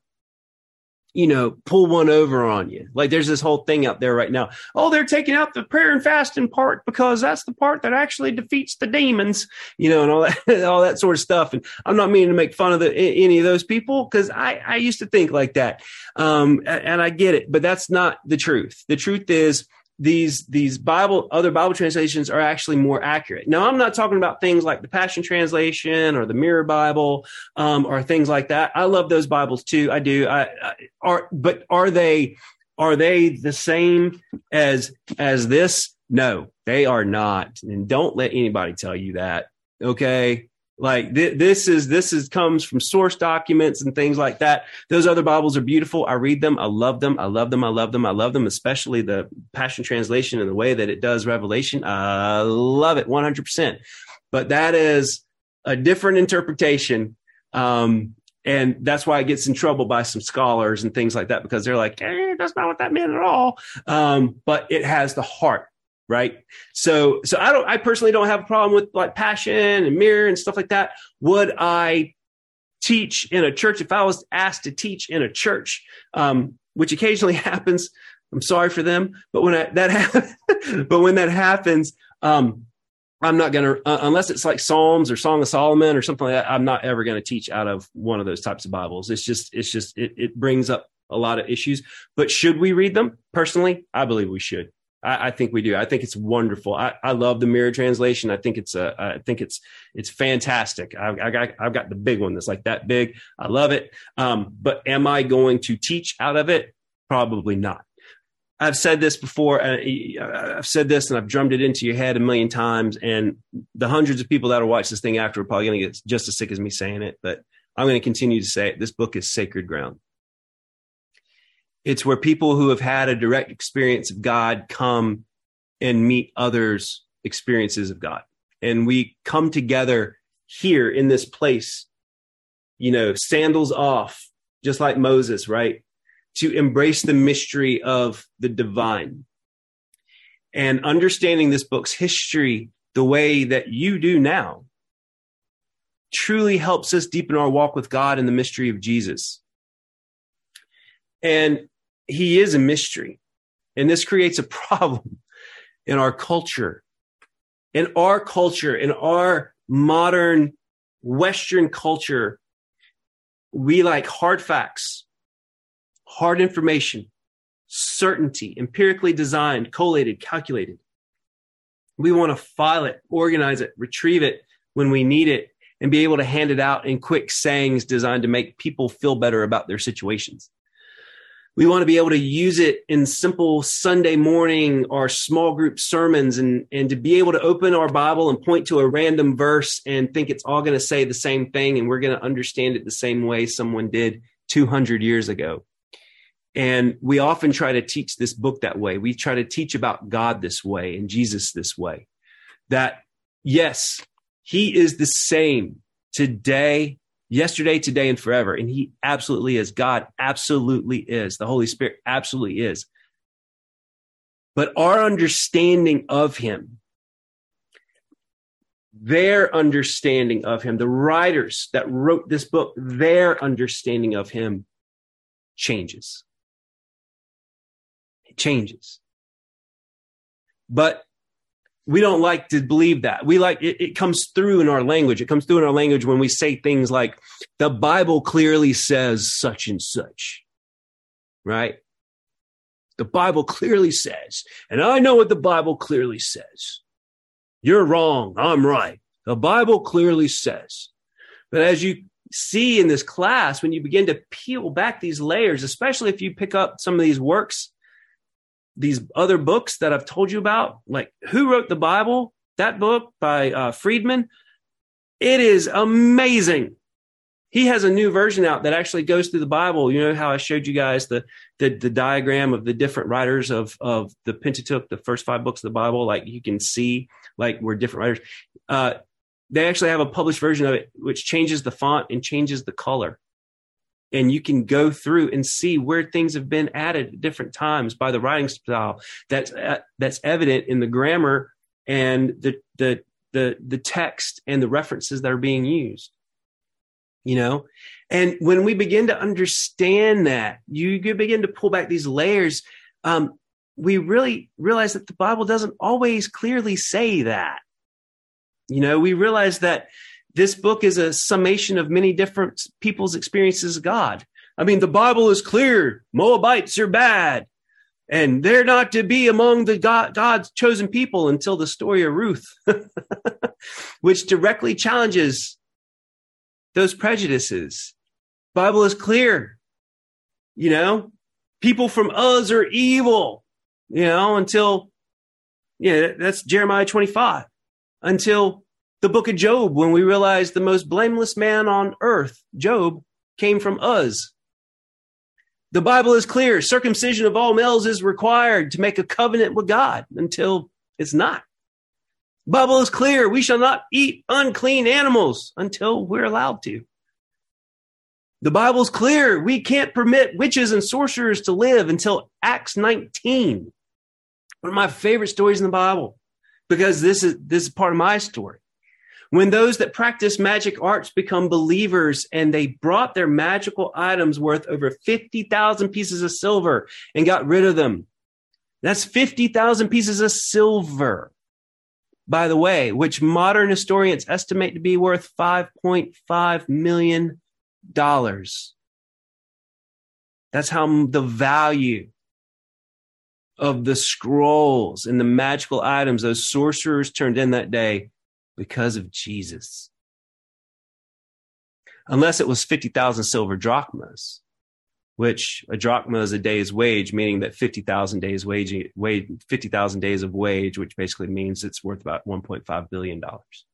you know, pull one over on you. Like there's this whole thing out there right now. Oh, they're taking out the prayer and fasting part because that's the part that actually defeats the demons, you know, and all that, all that sort of stuff. And I'm not meaning to make fun of the, any of those people, because I, I used to think like that. Um, and I get it, but that's not the truth. The truth is, These these Bible other Bible translations are actually more accurate. Now, I'm not talking about things like the Passion Translation or the Mirror Bible um, or things like that. I love those Bibles too. I do. I, I are, but are they are they the same as as this? No, they are not. And don't let anybody tell you that. Okay. Like th- this is, this is comes from source documents and things like that. Those other Bibles are beautiful. I read them. I love them. I love them. I love them. I love them, especially the Passion Translation and the way that it does Revelation. I love it one hundred percent. But that is a different interpretation. Um, and that's why it gets in trouble by some scholars and things like that, because they're like, eh, that's not what that meant at all. Um, but it has the heart. Right. So, so I don't, I personally don't have a problem with like Passion and Mirror and stuff like that. Would I teach in a church if I was asked to teach in a church, um, which occasionally happens? I'm sorry for them, but when I, that happens, but when that happens, um, I'm not going to, uh, unless it's like Psalms or Song of Solomon or something like that, I'm not ever going to teach out of one of those types of Bibles. It's just, it's just, it, it brings up a lot of issues. But should we read them? Personally, I believe we should. I, I think we do. I think it's wonderful. I, I love the Mirror translation. I think it's a, I think it's, it's fantastic. I, I got, I've got the big one that's like that big. I love it. Um, but am I going to teach out of it? Probably not. I've said this before. Uh, I've said this and I've drummed it into your head a million times. And the hundreds of people that will watch this thing after are probably going to get just as sick as me saying it. But I'm going to continue to say it. This book is sacred ground. It's where people who have had a direct experience of God come and meet others' experiences of God. And we come together here in this place, you know, sandals off, just like Moses, right? To embrace the mystery of the divine. And understanding this book's history the way that you do now truly helps us deepen our walk with God in the mystery of Jesus. And he is a mystery. And this creates a problem in our culture. In our culture, in our modern Western culture, we like hard facts, hard information, certainty, empirically designed, collated, calculated. We want to file it, organize it, retrieve it when we need it, and be able to hand it out in quick sayings designed to make people feel better about their situations. We want to be able to use it in simple Sunday morning or small group sermons, and, and to be able to open our Bible and point to a random verse and think it's all going to say the same thing, and we're going to understand it the same way someone did two hundred years ago. And we often try to teach this book that way. We try to teach about God this way and Jesus this way. That, yes, he is the same today, yesterday, today, and forever. And he absolutely is. God absolutely is. The Holy Spirit absolutely is. But our understanding of him, their understanding of him, the writers that wrote this book, their understanding of him changes. It changes. But we don't like to believe that. We like it, it comes through in our language. It comes through in our language when we say things like, the Bible clearly says such and such, right? The Bible clearly says, and I know what the Bible clearly says. You're wrong. I'm right. The Bible clearly says. But as you see in this class, when you begin to peel back these layers, especially if you pick up some of these works, these other books that I've told you about, like Who Wrote the Bible? That book by uh, Friedman, it is amazing. He has a new version out that actually goes through the Bible. You know how I showed you guys the the, the diagram of the different writers of, of the Pentateuch, the first five books of the Bible, like you can see, like we're different writers. Uh, they actually have a published version of it, which changes the font and changes the color. And you can go through and see where things have been added at different times by the writing style. That's uh, that's evident in the grammar and the the the the text and the references that are being used. You know, and when we begin to understand that, you, you begin to pull back these layers. Um, we really realize that the Bible doesn't always clearly say that. You know, we realize that this book is a summation of many different people's experiences of God. I mean, the Bible is clear. Moabites are bad, and they're not to be among the God, God's chosen people until the story of Ruth, which directly challenges those prejudices. Bible is clear. You know, people from Uz are evil, you know, until, yeah, that's Jeremiah twenty-five, until the book of Job, when we realize the most blameless man on earth, Job, came from Uz. The Bible is clear. Circumcision of all males is required to make a covenant with God, until it's not. Bible is clear. We shall not eat unclean animals until we're allowed to. The Bible's clear. We can't permit witches and sorcerers to live until Acts nineteen. One of my favorite stories in the Bible, because this is, this is part of my story. When those that practice magic arts become believers and they brought their magical items worth over fifty thousand pieces of silver and got rid of them. That's fifty thousand pieces of silver, by the way, which modern historians estimate to be worth five point five million dollars. That's how the value of the scrolls and the magical items those sorcerers turned in that day because of Jesus. Unless it was fifty thousand silver drachmas, which a drachma is a day's wage, meaning that fifty thousand days wage, wage fifty thousand days of wage, which basically means it's worth about one point five billion dollars.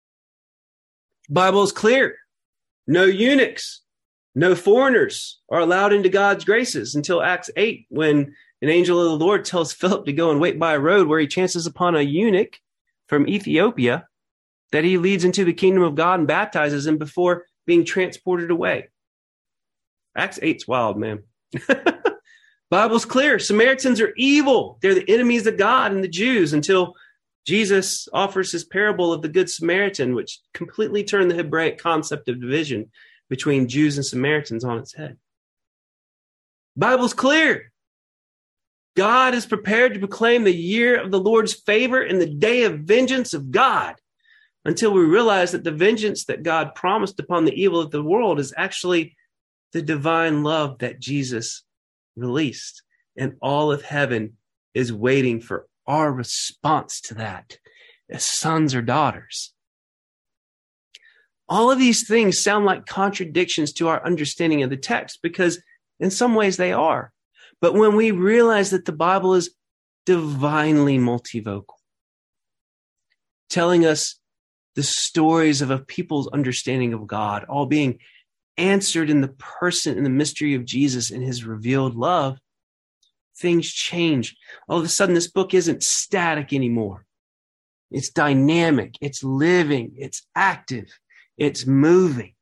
Bible is clear. No eunuchs, no foreigners are allowed into God's graces until Acts eight, when an angel of the Lord tells Philip to go and wait by a road where he chances upon a eunuch from Ethiopia that he leads into the kingdom of God and baptizes him before being transported away. Acts eight's wild, man. Bible's clear. Samaritans are evil. They're the enemies of God and the Jews, until Jesus offers his parable of the Good Samaritan, which completely turned the Hebraic concept of division between Jews and Samaritans on its head. Bible's clear. God is prepared to proclaim the year of the Lord's favor and the day of vengeance of God, until we realize that the vengeance that God promised upon the evil of the world is actually the divine love that Jesus released. And all of heaven is waiting for our response to that as sons or daughters. All of these things sound like contradictions to our understanding of the text, because in some ways they are. But when we realize that the Bible is divinely multivocal, telling us the stories of a people's understanding of God, all being answered in the person and the mystery of Jesus and his revealed love, things change. All of a sudden, this book isn't static anymore. It's dynamic, it's living, it's active, it's moving.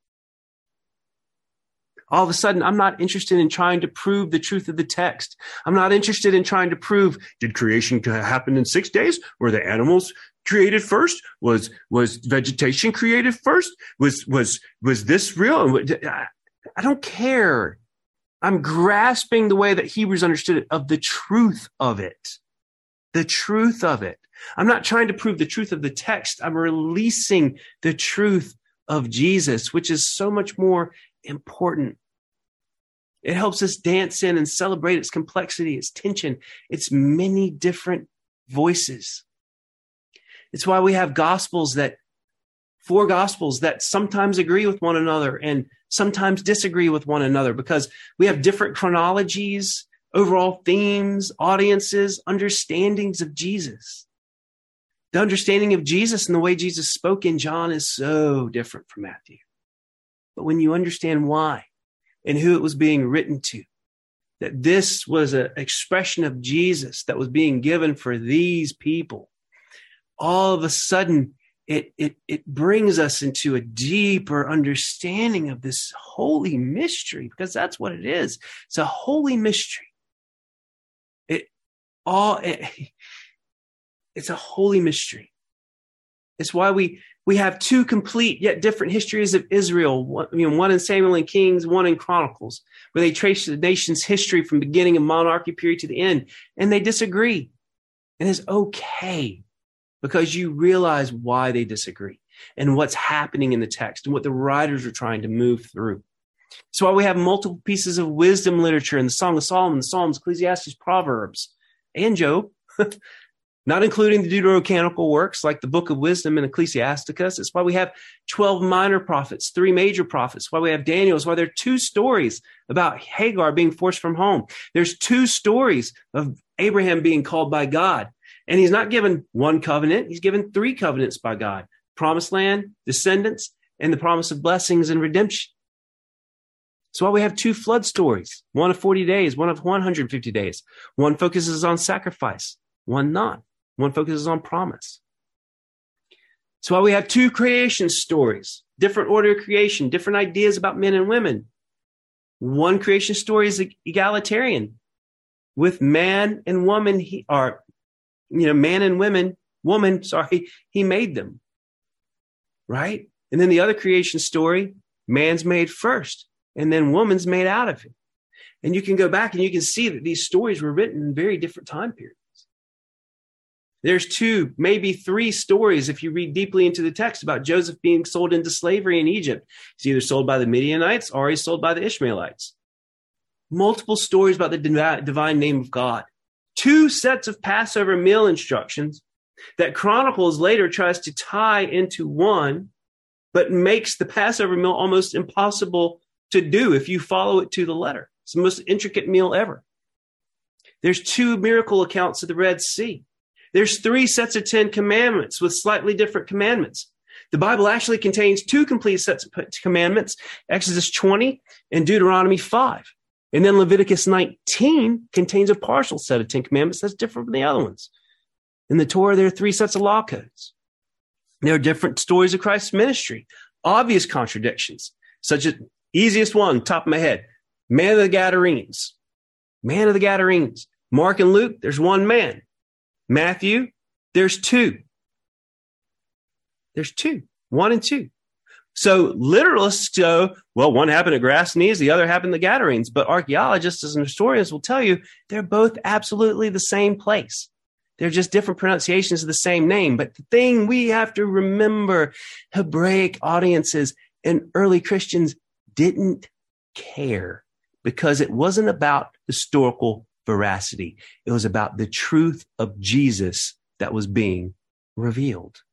All of a sudden, I'm not interested in trying to prove the truth of the text. I'm not interested in trying to prove, did creation happen in six days? Were the animals created first? Was was vegetation created first? Was was was this real? I don't care. I'm grasping the way that Hebrews understood it, of the truth of it. The truth of it. I'm not trying to prove the truth of the text. I'm releasing the truth of Jesus, which is so much more important. It helps us dance in and celebrate its complexity, its tension, its many different voices. It's why we have gospels that, four gospels that sometimes agree with one another and sometimes disagree with one another, because we have different chronologies, overall themes, audiences, understandings of Jesus. The understanding of Jesus and the way Jesus spoke in John is so different from Matthew. But when you understand why and who it was being written to, that this was an expression of Jesus that was being given for these people, all of a sudden it, it, it brings us into a deeper understanding of this holy mystery, because that's what it is. It's a holy mystery. It all, it, it's a holy mystery. It's why we, we have two complete yet different histories of Israel. One, you know, one in Samuel and Kings, one in Chronicles, where they trace the nation's history from beginning of monarchy period to the end, and they disagree. And it's okay, because you realize why they disagree and what's happening in the text and what the writers are trying to move through. That's why we have multiple pieces of wisdom literature in the Song of Solomon, the Psalms, Ecclesiastes, Proverbs, and Job. Not including the Deuterocanonical works like the Book of Wisdom and Ecclesiasticus. It's why we have twelve minor prophets, three major prophets. Why we have Daniel. It's why there are two stories about Hagar being forced from home. There's two stories of Abraham being called by God. And he's not given one covenant. He's given three covenants by God: promised land, descendants, and the promise of blessings and redemption. That's why we have two flood stories, one of forty days, one of one hundred fifty days. One focuses on sacrifice, one not. One focuses on promise. That's why we have two creation stories, different order of creation, different ideas about men and women. One creation story is egalitarian, with man and woman, he are, you know, man and women, woman, sorry, he made them, right? And then the other creation story, man's made first, and then woman's made out of it. And you can go back and you can see that these stories were written in very different time periods. There's two, maybe three stories, if you read deeply into the text, about Joseph being sold into slavery in Egypt. He's either sold by the Midianites or he's sold by the Ishmaelites. Multiple stories about the divine name of God. Two sets of Passover meal instructions that Chronicles later tries to tie into one, but makes the Passover meal almost impossible to do if you follow it to the letter. It's the most intricate meal ever. There's two miracle accounts of the Red Sea. There's three sets of Ten Commandments with slightly different commandments. The Bible actually contains two complete sets of commandments, Exodus twenty and Deuteronomy five. And then Leviticus nineteen contains a partial set of Ten Commandments that's different from the other ones. In the Torah, there are three sets of law codes. There are different stories of Christ's ministry, obvious contradictions, such as easiest one, top of my head, man of the Gadarenes. Man of the Gadarenes. Mark and Luke, there's one man. Matthew, there's two. There's two, one and two. So literalists go, well, one happened at Grasnees, the other happened at the Gadarenes. But archaeologists and historians will tell you they're both absolutely the same place. They're just different pronunciations of the same name. But the thing we have to remember, Hebraic audiences and early Christians didn't care, because it wasn't about historical veracity. It was about the truth of Jesus that was being revealed.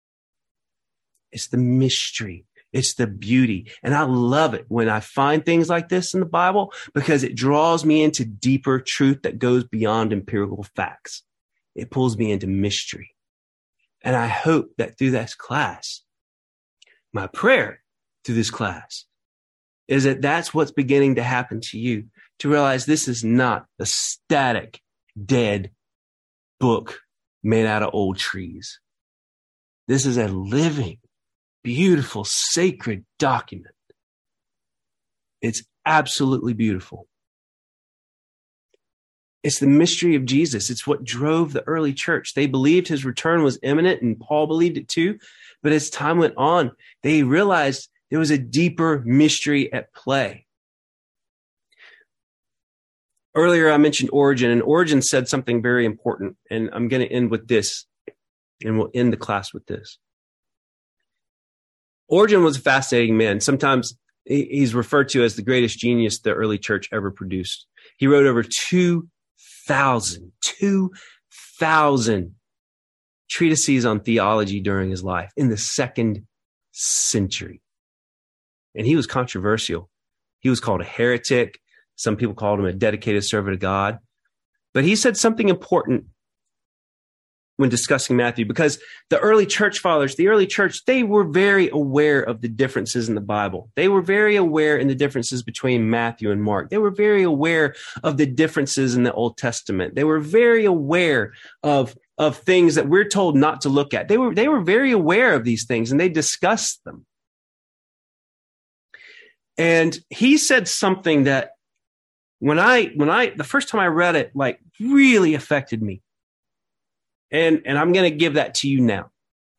It's the mystery. It's the beauty. And I love it when I find things like this in the Bible, because it draws me into deeper truth that goes beyond empirical facts. It pulls me into mystery. And I hope that through this class, my prayer through this class is that that's what's beginning to happen to you, to realize this is not a static, dead book made out of old trees. This is a living, beautiful, sacred document. It's absolutely beautiful. It's the mystery of Jesus. It's what drove the early church. They believed his return was imminent, and Paul believed it too. But as time went on, they realized there was a deeper mystery at play. Earlier, I mentioned Origen, and Origen said something very important, and I'm going to end with this, and we'll end the class with this. Origen was a fascinating man. Sometimes He's referred to as the greatest genius the early church ever produced. He wrote over two thousand, two thousand treatises on theology during his life in the second century. And he was controversial. He was called a heretic. Some people called him a dedicated servant of God. But he said something important when discussing Matthew, because the early church fathers, the early church, they were very aware of the differences in the Bible. They were very aware in the differences between Matthew and Mark. They were very aware of the differences in the Old Testament. They were very aware of, of things that we're told not to look at. They were, they were very aware of these things, and they discussed them. And he said something that when I, when I, the first time I read it, like really affected me. And, and I'm going to give that to you now.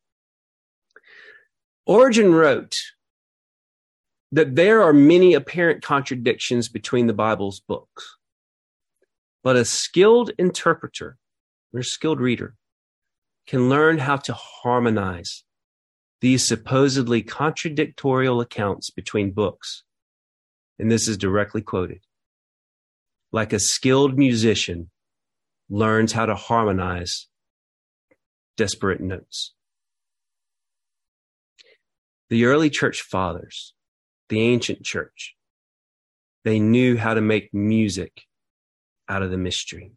Origen wrote that there are many apparent contradictions between the Bible's books, but a skilled interpreter or skilled reader can learn how to harmonize these supposedly contradictorial accounts between books. And this is directly quoted. Like a skilled musician learns how to harmonize disparate notes. The early church fathers, the ancient church, they knew how to make music out of the mystery.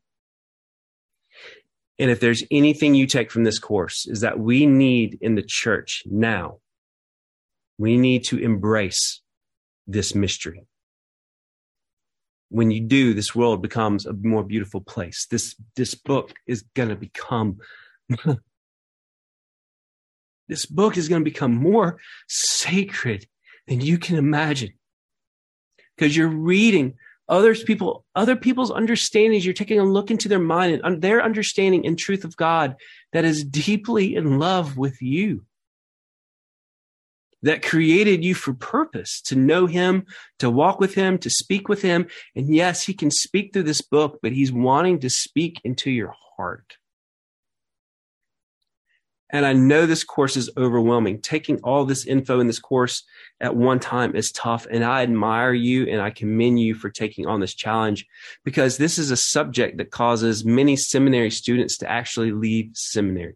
And if there's anything you take from this course, is that we need in the church now, we need to embrace this mystery. When you do, this world becomes a more beautiful place. This, this book is going to become This book is going to become more sacred than you can imagine, because you're reading other people, other people's understandings. You're taking a look into their mind and their understanding and truth of God that is deeply in love with you, that created you for purpose, to know him, to walk with him, to speak with him. And yes, he can speak through this book, but he's wanting to speak into your heart. And I know this course is overwhelming. Taking all this info in this course at one time is tough. And I admire you and I commend you for taking on this challenge, because this is a subject that causes many seminary students to actually leave seminary.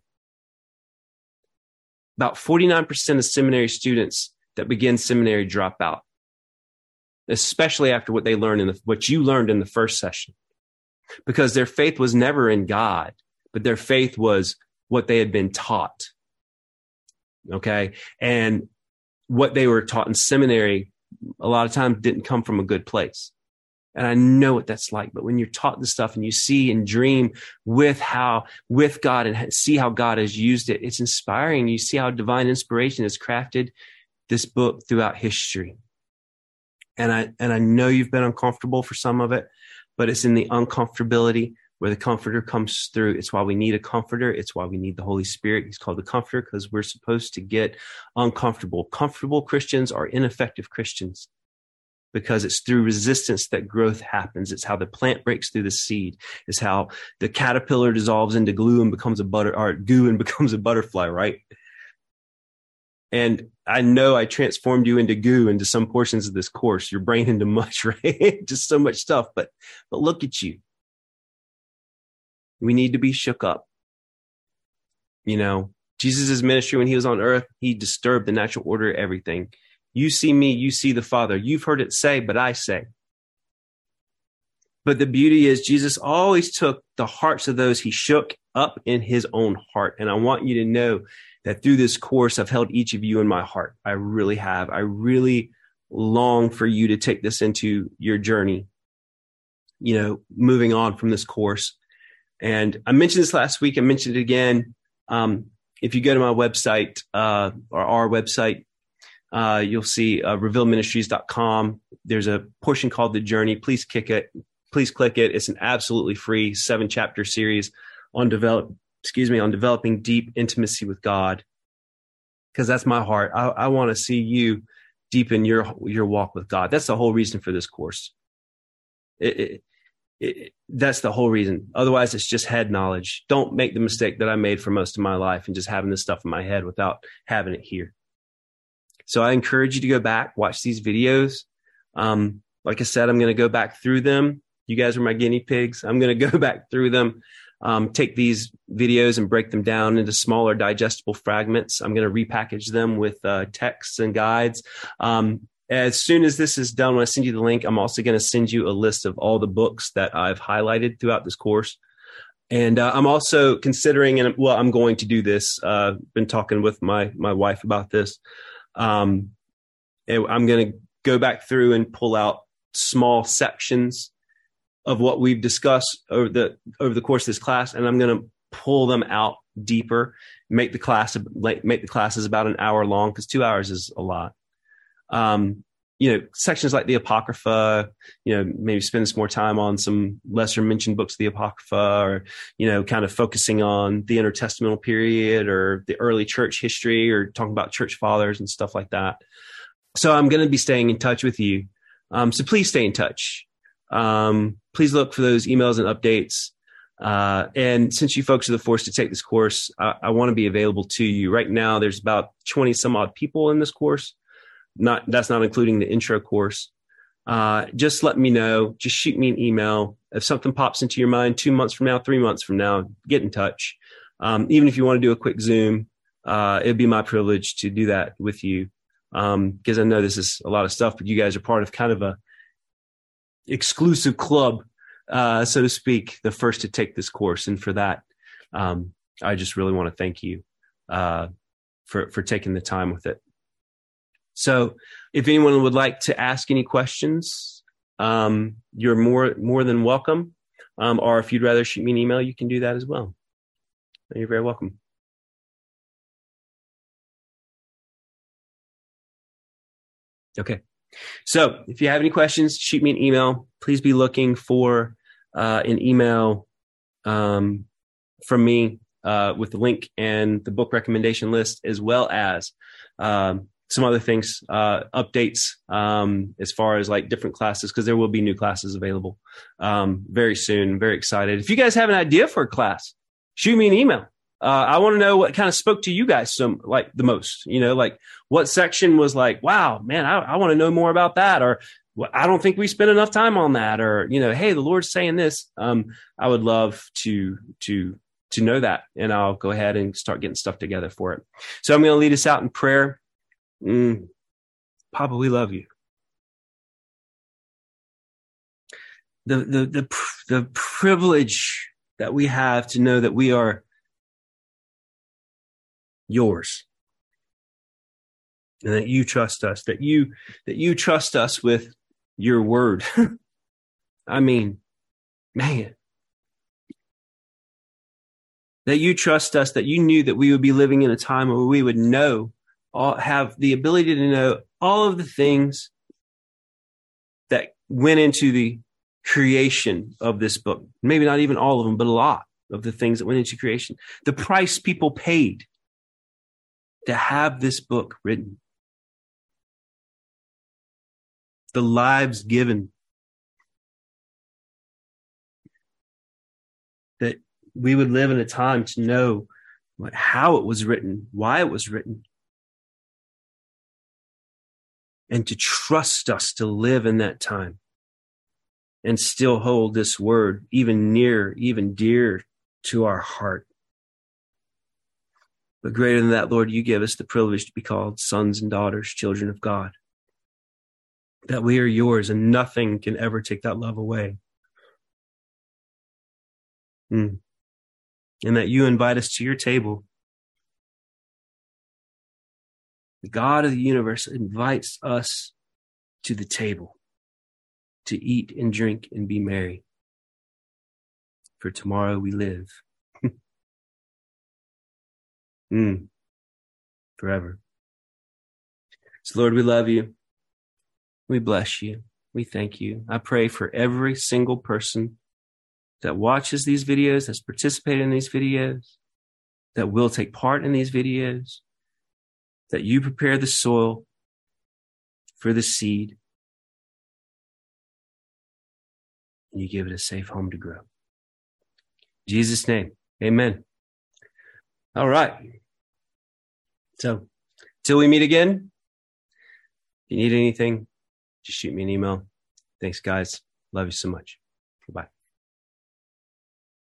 About forty-nine percent of seminary students that begin seminary drop out, especially after what they learned in the, what you learned in the first session, because their faith was never in God, but their faith was what they had been taught. Okay. And what they were taught in seminary, a lot of times didn't come from a good place. And I know what that's like. But when you're taught this stuff and you see and dream with how, with God, and see how God has used it, it's inspiring. You see how divine inspiration has crafted this book throughout history. And I, and I know you've been uncomfortable for some of it, but it's in the uncomfortability where the comforter comes through. It's why we need a comforter. It's why we need the Holy Spirit. He's called the comforter because we're supposed to get uncomfortable. Comfortable Christians are ineffective Christians, because it's through resistance that growth happens. It's how the plant breaks through the seed. It's how the caterpillar dissolves into glue and becomes a butter, or goo and becomes a butterfly, right? And I know I transformed you into goo into some portions of this course, your brain into mush, right? Just so much stuff. But, but look at you. We need to be shook up. You know, Jesus' ministry when he was on earth, he disturbed the natural order of everything. You see me, you see the Father. You've heard it say, but I say. But the beauty is Jesus always took the hearts of those he shook up in his own heart. And I want you to know that through this course, I've held each of you in my heart. I really have. I really long for you to take this into your journey, you know, moving on from this course. And I mentioned this last week. I mentioned it again. Um, if you go to my website, uh, or our website, uh, you'll see uh, reveal ministries dot com. There's a portion called The Journey. Please kick it. Please click it. It's an absolutely free seven chapter series on develop, excuse me, on developing deep intimacy with God. Because that's my heart. I, I want to see you deepen your, your walk with God. That's the whole reason for this course. It, it, It, that's the whole reason. Otherwise, it's just head knowledge. Don't make the mistake that I made for most of my life and just having this stuff in my head without having it here. So I encourage you to go back, watch these videos. Um, like I said, I'm going to go back through them. You guys are my guinea pigs. I'm going to go back through them, um, take these videos and break them down into smaller digestible fragments. I'm going to repackage them with uh, texts and guides. Um, as soon as this is done, when I send you the link, I'm also going to send you a list of all the books that I've highlighted throughout this course. And uh, I'm also considering, and well, I'm going to do this. Uh, been talking with my my wife about this. Um, I'm going to go back through and pull out small sections of what we've discussed over the over the course of this class, and I'm going to pull them out deeper. Make the class make the classes about an hour long, because two hours is a lot. Um, you know, sections like the Apocrypha, you know, maybe spend some more time on some lesser mentioned books of the Apocrypha, or, you know, kind of focusing on the intertestamental period or the early church history, or talking about church fathers and stuff like that. So I'm going to be staying in touch with you. Um, so please stay in touch. Um, please look for those emails and updates. Uh, and since you folks are the forced to take this course, I, I want to be available to you. Right now, there's about twenty some odd people in this course. Not that's not including the intro course. Uh, just let me know. Just shoot me an email. If something pops into your mind two months from now, three months from now, get in touch. Um, even if you want to do a quick Zoom, uh, it'd be my privilege to do that with you. Um, because I know this is a lot of stuff, but you guys are part of kind of a exclusive club, uh, so to speak, the first to take this course. And for that, um, I just really want to thank you, uh, for, for taking the time with it. So if anyone would like to ask any questions, um, you're more, more than welcome. Um, or if you'd rather shoot me an email, you can do that as well. You're very welcome. Okay. So if you have any questions, shoot me an email. Please be looking for uh, an email um, from me uh, with the link and the book recommendation list, as well as um, some other things, uh, updates um, as far as like different classes, because there will be new classes available um, very soon. Very excited. If you guys have an idea for a class, shoot me an email. Uh, I want to know what kind of spoke to you guys some like the most, you know, like what section was like, wow, man, I, I want to know more about that. Or well, I don't think we spent enough time on that. Or, you know, hey, the Lord's saying this. Um, I would love to, to, to know that. And I'll go ahead and start getting stuff together for it. So I'm going to lead us out in prayer. Mm, Papa, we love you. The, the, the, the privilege that we have to know that we are yours, and that you trust us, that you, that you trust us with your word. I mean, man, that you trust us, that you knew that we would be living in a time where we would know, all, have the ability to know all of the things that went into the creation of this book. Maybe not even all of them, but a lot of the things that went into creation. The price people paid to have this book written. The lives given. That we would live in a time to know what, how it was written, why it was written. And to trust us to live in that time. And still hold this word even near, even dear to our heart. But greater than that, Lord, you give us the privilege to be called sons and daughters, children of God. That we are yours and nothing can ever take that love away. Mm. And that you invite us to your table. The God of the universe invites us to the table to eat and drink and be merry. For tomorrow we live. Mm. Forever. So Lord, we love you. We bless you. We thank you. I pray for every single person that watches these videos, that's participated in these videos, that will take part in these videos, that you prepare the soil for the seed, and you give it a safe home to grow. In Jesus' name, amen. All right. So, till we meet again, you need anything, just shoot me an email. Thanks, guys. Love you so much. Goodbye.